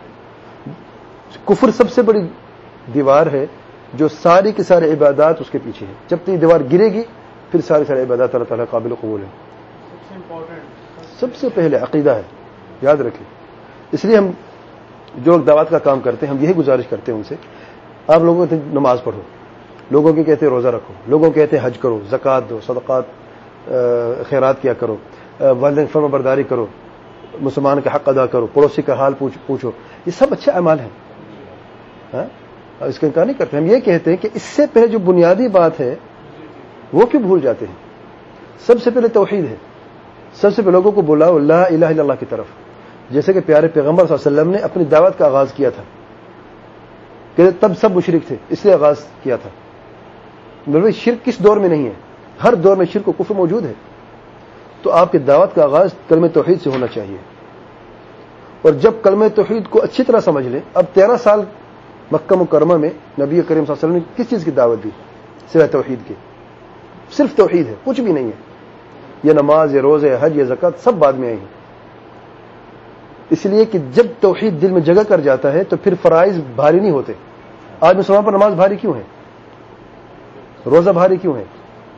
کفر سب سے بڑی دیوار ہے جو ساری کی ساری عبادات اس کے پیچھے ہے، جب تک یہ دیوار گرے گی پھر ساری عبادات اللہ تعالیٰ قابل قبول ہے، سب سے پہلے عقیدہ ہے، یاد رکھیں۔ اس لیے ہم جو دعوت کا کام کرتے ہیں ہم یہی گزارش کرتے ہیں ان سے، آپ لوگوں کو نماز پڑھو، لوگوں کے کہتے ہیں روزہ رکھو، لوگوں کہتے ہیں حج کرو، زکوٰۃ دو، صدقات خیرات کیا کرو، والدین فرما برداری کرو، مسلمان کا حق ادا کرو، پڑوسی کا حال پوچھو، یہ سب اچھے اعمال ہیں، ہاں اس کا انکار نہیں کرتے، ہم یہ کہتے ہیں کہ اس سے پہلے جو بنیادی بات ہے وہ کیوں بھول جاتے ہیں؟ سب سے پہلے توحید ہے، سب سے پہلے لوگوں کو بلاؤ لا الہ الا اللہ کی طرف، جیسے کہ پیارے پیغمبر صلی اللہ علیہ وسلم نے اپنی دعوت کا آغاز کیا تھا، کہ تب سب مشرک تھے اس لیے آغاز کیا تھا، مطلب شرک کس دور میں نہیں ہے، ہر دور میں شرک و کفر موجود ہے، تو آپ کی دعوت کا آغاز کلمہ توحید سے ہونا چاہیے، اور جب کلمہ توحید کو اچھی طرح سمجھ لیں، اب 13 سال مکہ مکرمہ میں نبی کریم صلی اللہ علیہ وسلم نے کس چیز کی دعوت دی سوائے توحید کے؟ صرف توحید ہے، کچھ بھی نہیں ہے، یہ نماز، یہ روزے، حج، یہ زکوٰۃ سب بعد میں آئی ہیں، اس لیے کہ جب توحید دل میں جگہ کر جاتا ہے تو پھر فرائض بھاری نہیں ہوتے۔ آج مسلمان پر نماز بھاری کیوں ہے؟ روزہ بھاری کیوں ہے؟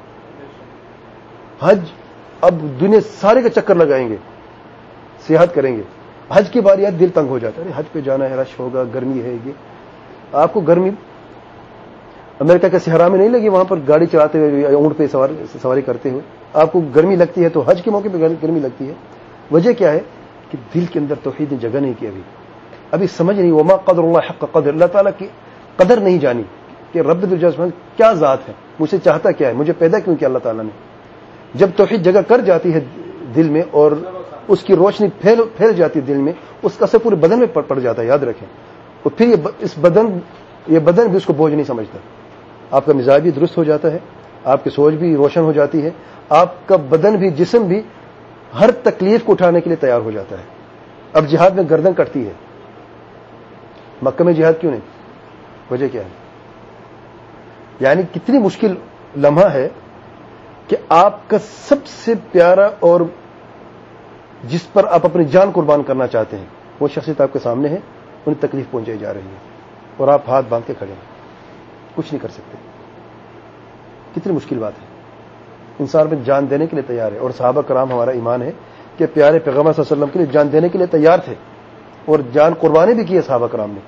حج اب دنیا سارے کا چکر لگائیں گے، سیاحت کریں گے، حج کی باری آج دل تنگ ہو جاتا ہے، حج پہ جانا ہے، رش ہوگا، گرمی ہے، یہ آپ کو گرمی امریکہ کے صحرا میں نہیں لگی، وہاں پر گاڑی چلاتے ہوئے اونٹ پہ سواری کرتے ہوئے آپ کو گرمی لگتی ہے، تو حج کے موقع پہ گرمی لگتی ہے، وجہ کیا ہے کہ دل کے اندر توحید نے جگہ نہیں کی، ابھی سمجھ نہیں، وما قدر اللہ حق قدر، اللہ تعالیٰ کی قدر نہیں جانی کہ رب الجلال کیا ذات ہے، مجھ سے چاہتا کیا ہے، مجھے پیدا کیوں کیا اللہ تعالیٰ نے۔ جب توحید جگہ کر جاتی ہے دل میں اور اس کی روشنی پھیل جاتی ہے دل میں، اس کا اثر پورے بدن میں پڑ جاتا ہے، یاد رکھیں، اور پھر یہ بدن بھی اس کو بوجھ نہیں سمجھتا، آپ کا مزاج بھی درست ہو جاتا ہے, آپ کی سوچ بھی روشن ہو جاتی ہے, آپ کا بدن بھی, جسم بھی ہر تکلیف کو اٹھانے کے لیے تیار ہو جاتا ہے. اب جہاد میں گردن کٹتی ہے, مکہ میں جہاد کیوں نہیں؟ وجہ کیا ہے؟ یعنی کتنی مشکل لمحہ ہے کہ آپ کا سب سے پیارا اور جس پر آپ اپنی جان قربان کرنا چاہتے ہیں وہ شخصیت آپ کے سامنے ہے, انہیں تکلیف پہنچائی جا رہی ہے اور آپ ہاتھ باندھ کے کھڑے ہیں, کچھ نہیں کر سکتے. کتنی مشکل بات ہے. انسان میں جان دینے کے لیے تیار ہے, اور صحابہ کرام ہمارا ایمان ہے کہ پیارے پیغمبر صلی اللہ علیہ وسلم کے لیے جان دینے کے لیے تیار تھے اور جان قربانی بھی کی ہے صحابہ کرام نے,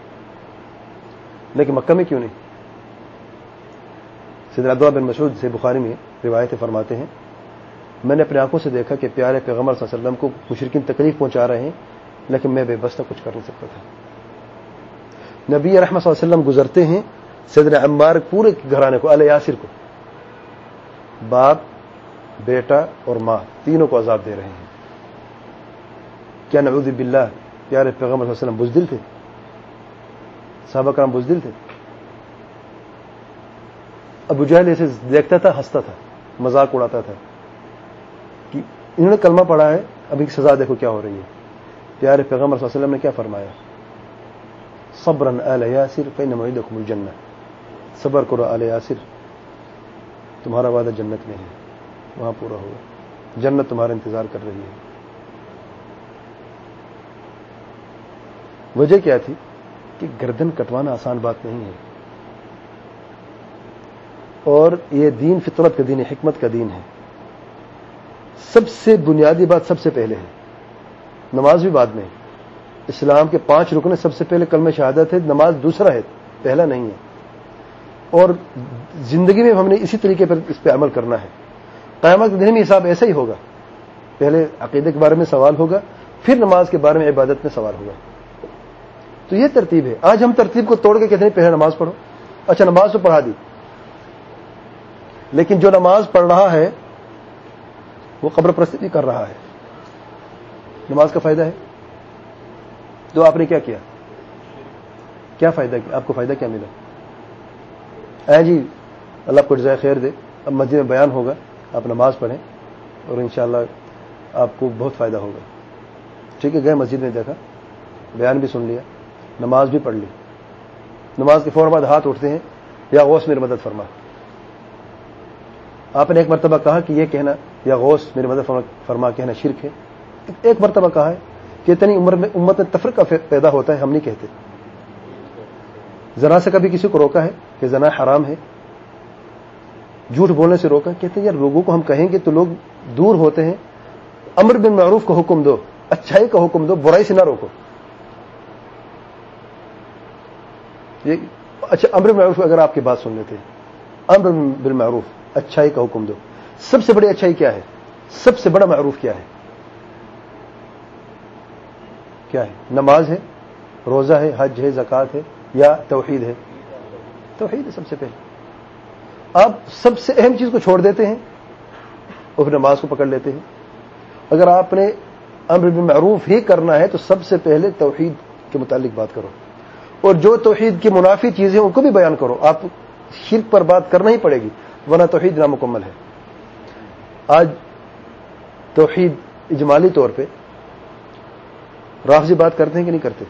لیکن مکہ میں کیوں نہیں؟ سیدنا عبداللہ بن مسعود سے بخاری میں روایتیں فرماتے ہیں, میں نے اپنی آنکھوں سے دیکھا کہ پیارے پیغمبر صلی اللہ علیہ وسلم کو مشرکین تکلیف پہنچا رہے ہیں, لیکن میں بے بس تھا, کچھ کر نہیں سکتا تھا. نبی رحمت صلی اللہ علیہ وسلم گزرتے ہیں, سیدنا عمار پورے گھرانے کو, آل یاسر کو, باپ, بیٹا اور ماں تینوں کو عذاب دے رہے ہیں. کیا نعوذ باللہ پیارے پیغمبر صلی اللہ علیہ وسلم بزدل تھے؟ صحابہ کرام بزدل تھے؟ ابو جہل اسے دیکھتا تھا, ہنستا تھا, مذاق اڑاتا تھا کہ انہوں نے کلمہ پڑھا ہے, اب ان کی سزا دیکھو کیا ہو رہی ہے. پیارے پیغمبر صلی اللہ علیہ وسلم نے کیا فرمایا؟ صبرا آل یاسر فإن موعدکم الجنہ, صبر کرو آل یاسر, تمہارا وعدہ جنت میں ہے, وہاں پورا ہوگا, جنت تمہارا انتظار کر رہی ہے. وجہ کیا تھی کہ گردن کٹوانا آسان بات نہیں ہے, اور یہ دین فطرت کا دین ہے, حکمت کا دین ہے. سب سے بنیادی بات سب سے پہلے ہے, نماز بھی بعد میں ہے. اسلام کے 5 رکن سب سے پہلے کلمہ شہادت ہے, نماز دوسرا ہے, پہلا نہیں ہے. اور زندگی میں ہم نے اسی طریقے پر اس پہ عمل کرنا ہے. قیامت کے دن میں حساب ایسا ہی ہوگا, پہلے عقیدے کے بارے میں سوال ہوگا, پھر نماز کے بارے میں عبادت میں سوال ہوگا. تو یہ ترتیب ہے. آج ہم ترتیب کو توڑ کے کہتے ہیں پہلے نماز پڑھو. اچھا نماز تو پڑھا دی, لیکن جو نماز پڑھ رہا ہے وہ قبر پرستی کر رہا ہے, نماز کا فائدہ ہے؟ تو آپ نے کیا کیا؟ کیا فائدہ کیا؟ آپ کو فائدہ کیا ملا؟ جی اللہ آپ کو جزائے خیر دے, اب مسجد میں بیان ہوگا, آپ نماز پڑھیں اور انشاءاللہ آپ کو بہت فائدہ ہوگا. ٹھیک ہے, گئے مسجد میں, دیکھا, بیان بھی سن لیا, نماز بھی پڑھ لی. نماز کے فوراً بعد ہاتھ اٹھتے ہیں, یا غوث میری مدد فرما. آپ نے ایک مرتبہ کہا کہ یہ کہنا یا غوث میری مدد فرما کہنا شرک ہے. ایک مرتبہ کہا ہے کہ اتنی عمر میں امت میں تفرقہ پیدا ہوتا ہے, ہم نہیں کہتے. زنا سے کبھی کسی کو روکا ہے کہ زنا حرام ہے؟ جھوٹ بولنے سے روکا؟ کہتے ہیں یار لوگوں کو ہم کہیں گے تو لوگ دور ہوتے ہیں. امر بالمعروف کا حکم دو, اچھائی کا حکم دو, برائی سے نہ روکو. یہ اچھا امر بالمعروف, اگر آپ کی بات سن لیتے ہیں, امر بالمعروف, اچھائی کا حکم دو. سب سے بڑی اچھائی کیا ہے؟ سب سے بڑا معروف کیا ہے؟ کیا ہے؟ نماز ہے, روزہ ہے, حج ہے, زکوٰۃ ہے, یا توحید ہے؟ توحید ہے سب سے پہلے. آپ سب سے اہم چیز کو چھوڑ دیتے ہیں اور پھر نماز کو پکڑ لیتے ہیں. اگر آپ نے امر بالمعروف ہی کرنا ہے تو سب سے پہلے توحید کے متعلق بات کرو, اور جو توحید کی منافی چیزیں ان کو بھی بیان کرو. آپ شرک پر بات کرنا ہی پڑے گی, ورنہ توحید نامکمل ہے. آج توحید اجمالی طور پہ رافضی بات کرتے ہیں کہ نہیں کرتے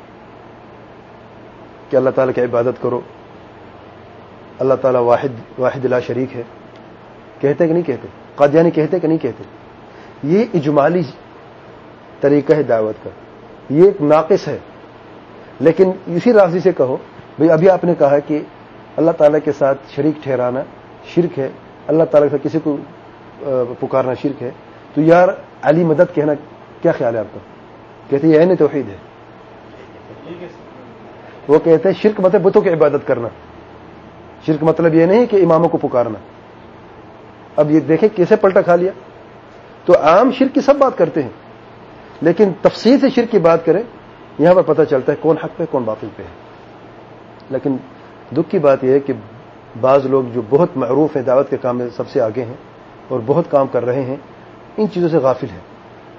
کہ اللہ تعالیٰ کی عبادت کرو, اللہ تعالیٰ واحد لا شریک ہے, کہتے کہ نہیں کہتے؟ قادیانی کہتے کہ نہیں کہتے؟ یہ اجمالی طریقہ ہے دعوت کا, یہ ایک ناقص ہے. لیکن اسی رافضی سے کہو بھئی ابھی آپ نے کہا کہ اللہ تعالیٰ کے ساتھ شریک ٹھہرانا شرک ہے, اللہ تعالیٰ کے ساتھ کسی کو پکارنا شرک ہے, تو یار علی مدد کہنا کیا خیال ہے آپ کا؟ کہتے یہ عین توحید ہے. وہ کہتے ہیں شرک مطلب بتوں کی عبادت کرنا, شرک مطلب یہ نہیں کہ اماموں کو پکارنا. اب یہ دیکھیں کیسے پلٹا کھا لیا. تو عام شرک کی سب بات کرتے ہیں, لیکن تفصیل سے شرک کی بات کریں یہاں پر پتہ چلتا ہے کون حق پہ کون باطل پہ ہے. لیکن دکھ کی بات یہ ہے کہ بعض لوگ جو بہت معروف ہیں, دعوت کے کام میں سب سے آگے ہیں اور بہت کام کر رہے ہیں, ان چیزوں سے غافل ہیں.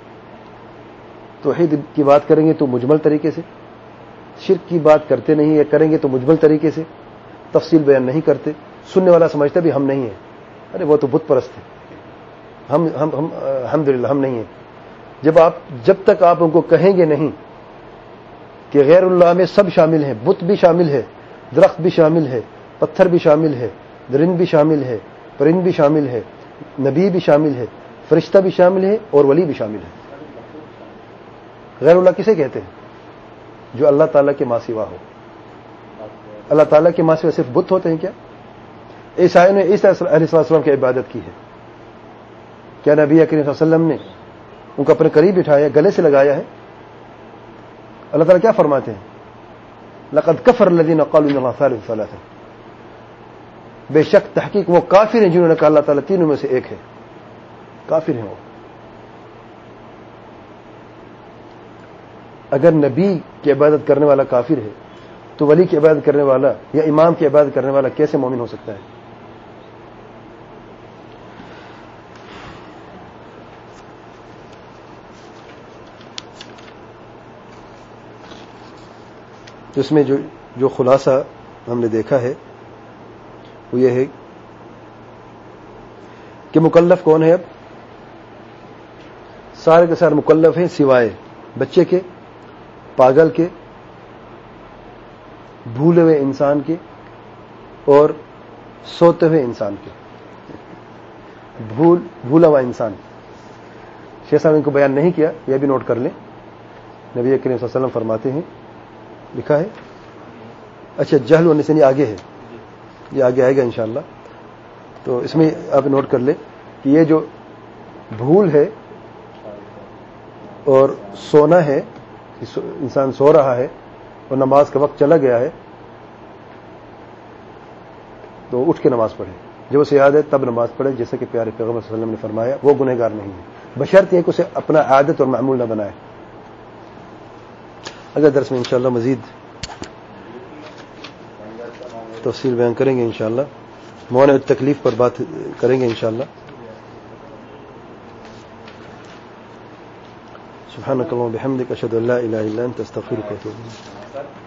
توحید کی بات کریں گے تو مجمل طریقے سے, شرک کی بات کرتے نہیں, یا کریں گے تو مجمل طریقے سے, تفصیل بیان نہیں کرتے. سننے والا سمجھتا بھی ہم نہیں ہیں, ارے وہ تو بت پرست ہے, ہم الحمدللہ ہم نہیں ہیں. جب تک آپ ان کو کہیں گے نہیں کہ غیر اللہ میں سب شامل ہیں, بت بھی شامل ہے, درخت بھی شامل ہے, پتھر بھی شامل ہے, درند بھی شامل ہے, پرند بھی شامل ہے, نبی بھی شامل ہے, فرشتہ بھی شامل ہے, اور ولی بھی شامل ہے. غیر اللہ کسے کہتے ہیں؟ جو اللہ تعالیٰ کے ماں سوا ہو. اللہ تعالیٰ کے ماں سوا صرف بت ہوتے ہیں کیا؟ عیسائیوں نے عیسیٰ علیہ السلام کی عبادت کی ہے. کیا نبی کریم صلی اللہ علیہ وسلم نے ان کو اپنے قریب بٹھایا, گلے سے لگایا ہے؟ اللہ تعالیٰ کیا فرماتے ہیں؟ لقد کفر الذین قالوا ان اللہ ثالث ثلاثہ. بے شک تحقیق وہ کافر ہیں جنہوں نے کہا اللہ تعالیٰ تینوں میں سے ایک ہے. کافر ہیں وہ. اگر نبی کی عبادت کرنے والا کافر ہے تو ولی کی عبادت کرنے والا یا امام کی عبادت کرنے والا کیسے مومن ہو سکتا ہے؟ تو اس میں جو خلاصہ ہم نے دیکھا ہے وہ یہ ہے کہ مکلف کون ہے. اب سارے کے سارے مکلف ہیں سوائے بچے کے, پاگل کے, بھولے ہوئے انسان کے, اور سوتے ہوئے انسان کے. بھولا ہوا انسان شیخ صاحب نے ان کو بیان نہیں کیا, یہ بھی نوٹ کر لیں. نبی کریم صلی اللہ علیہ وسلم فرماتے ہیں, لکھا ہے, اچھا جہل ہونے سے نہیں, آگے ہے, یہ آگے آئے گا انشاءاللہ. تو اس میں آپ نوٹ کر لیں کہ یہ جو بھول ہے اور سونا ہے, انسان سو رہا ہے اور نماز کا وقت چلا گیا ہے تو اٹھ کے نماز پڑھے. جب اسے یاد ہے تب نماز پڑھے, جیسا کہ پیارے پیغمبر صلی اللہ علیہ وسلم نے فرمایا وہ گنہگار نہیں ہے, بشرط یہ کہ اسے اپنا عادت اور معمول نہ بنائے. اگلے درس میں انشاءاللہ مزید تفصیل بیان کریں گے انشاءاللہ. موانع التکلیف پر بات کریں گے انشاءاللہ. سبحانك اللهم وبحمدك اشهد ان لا اله الا انت استغفرك واتوب اليك.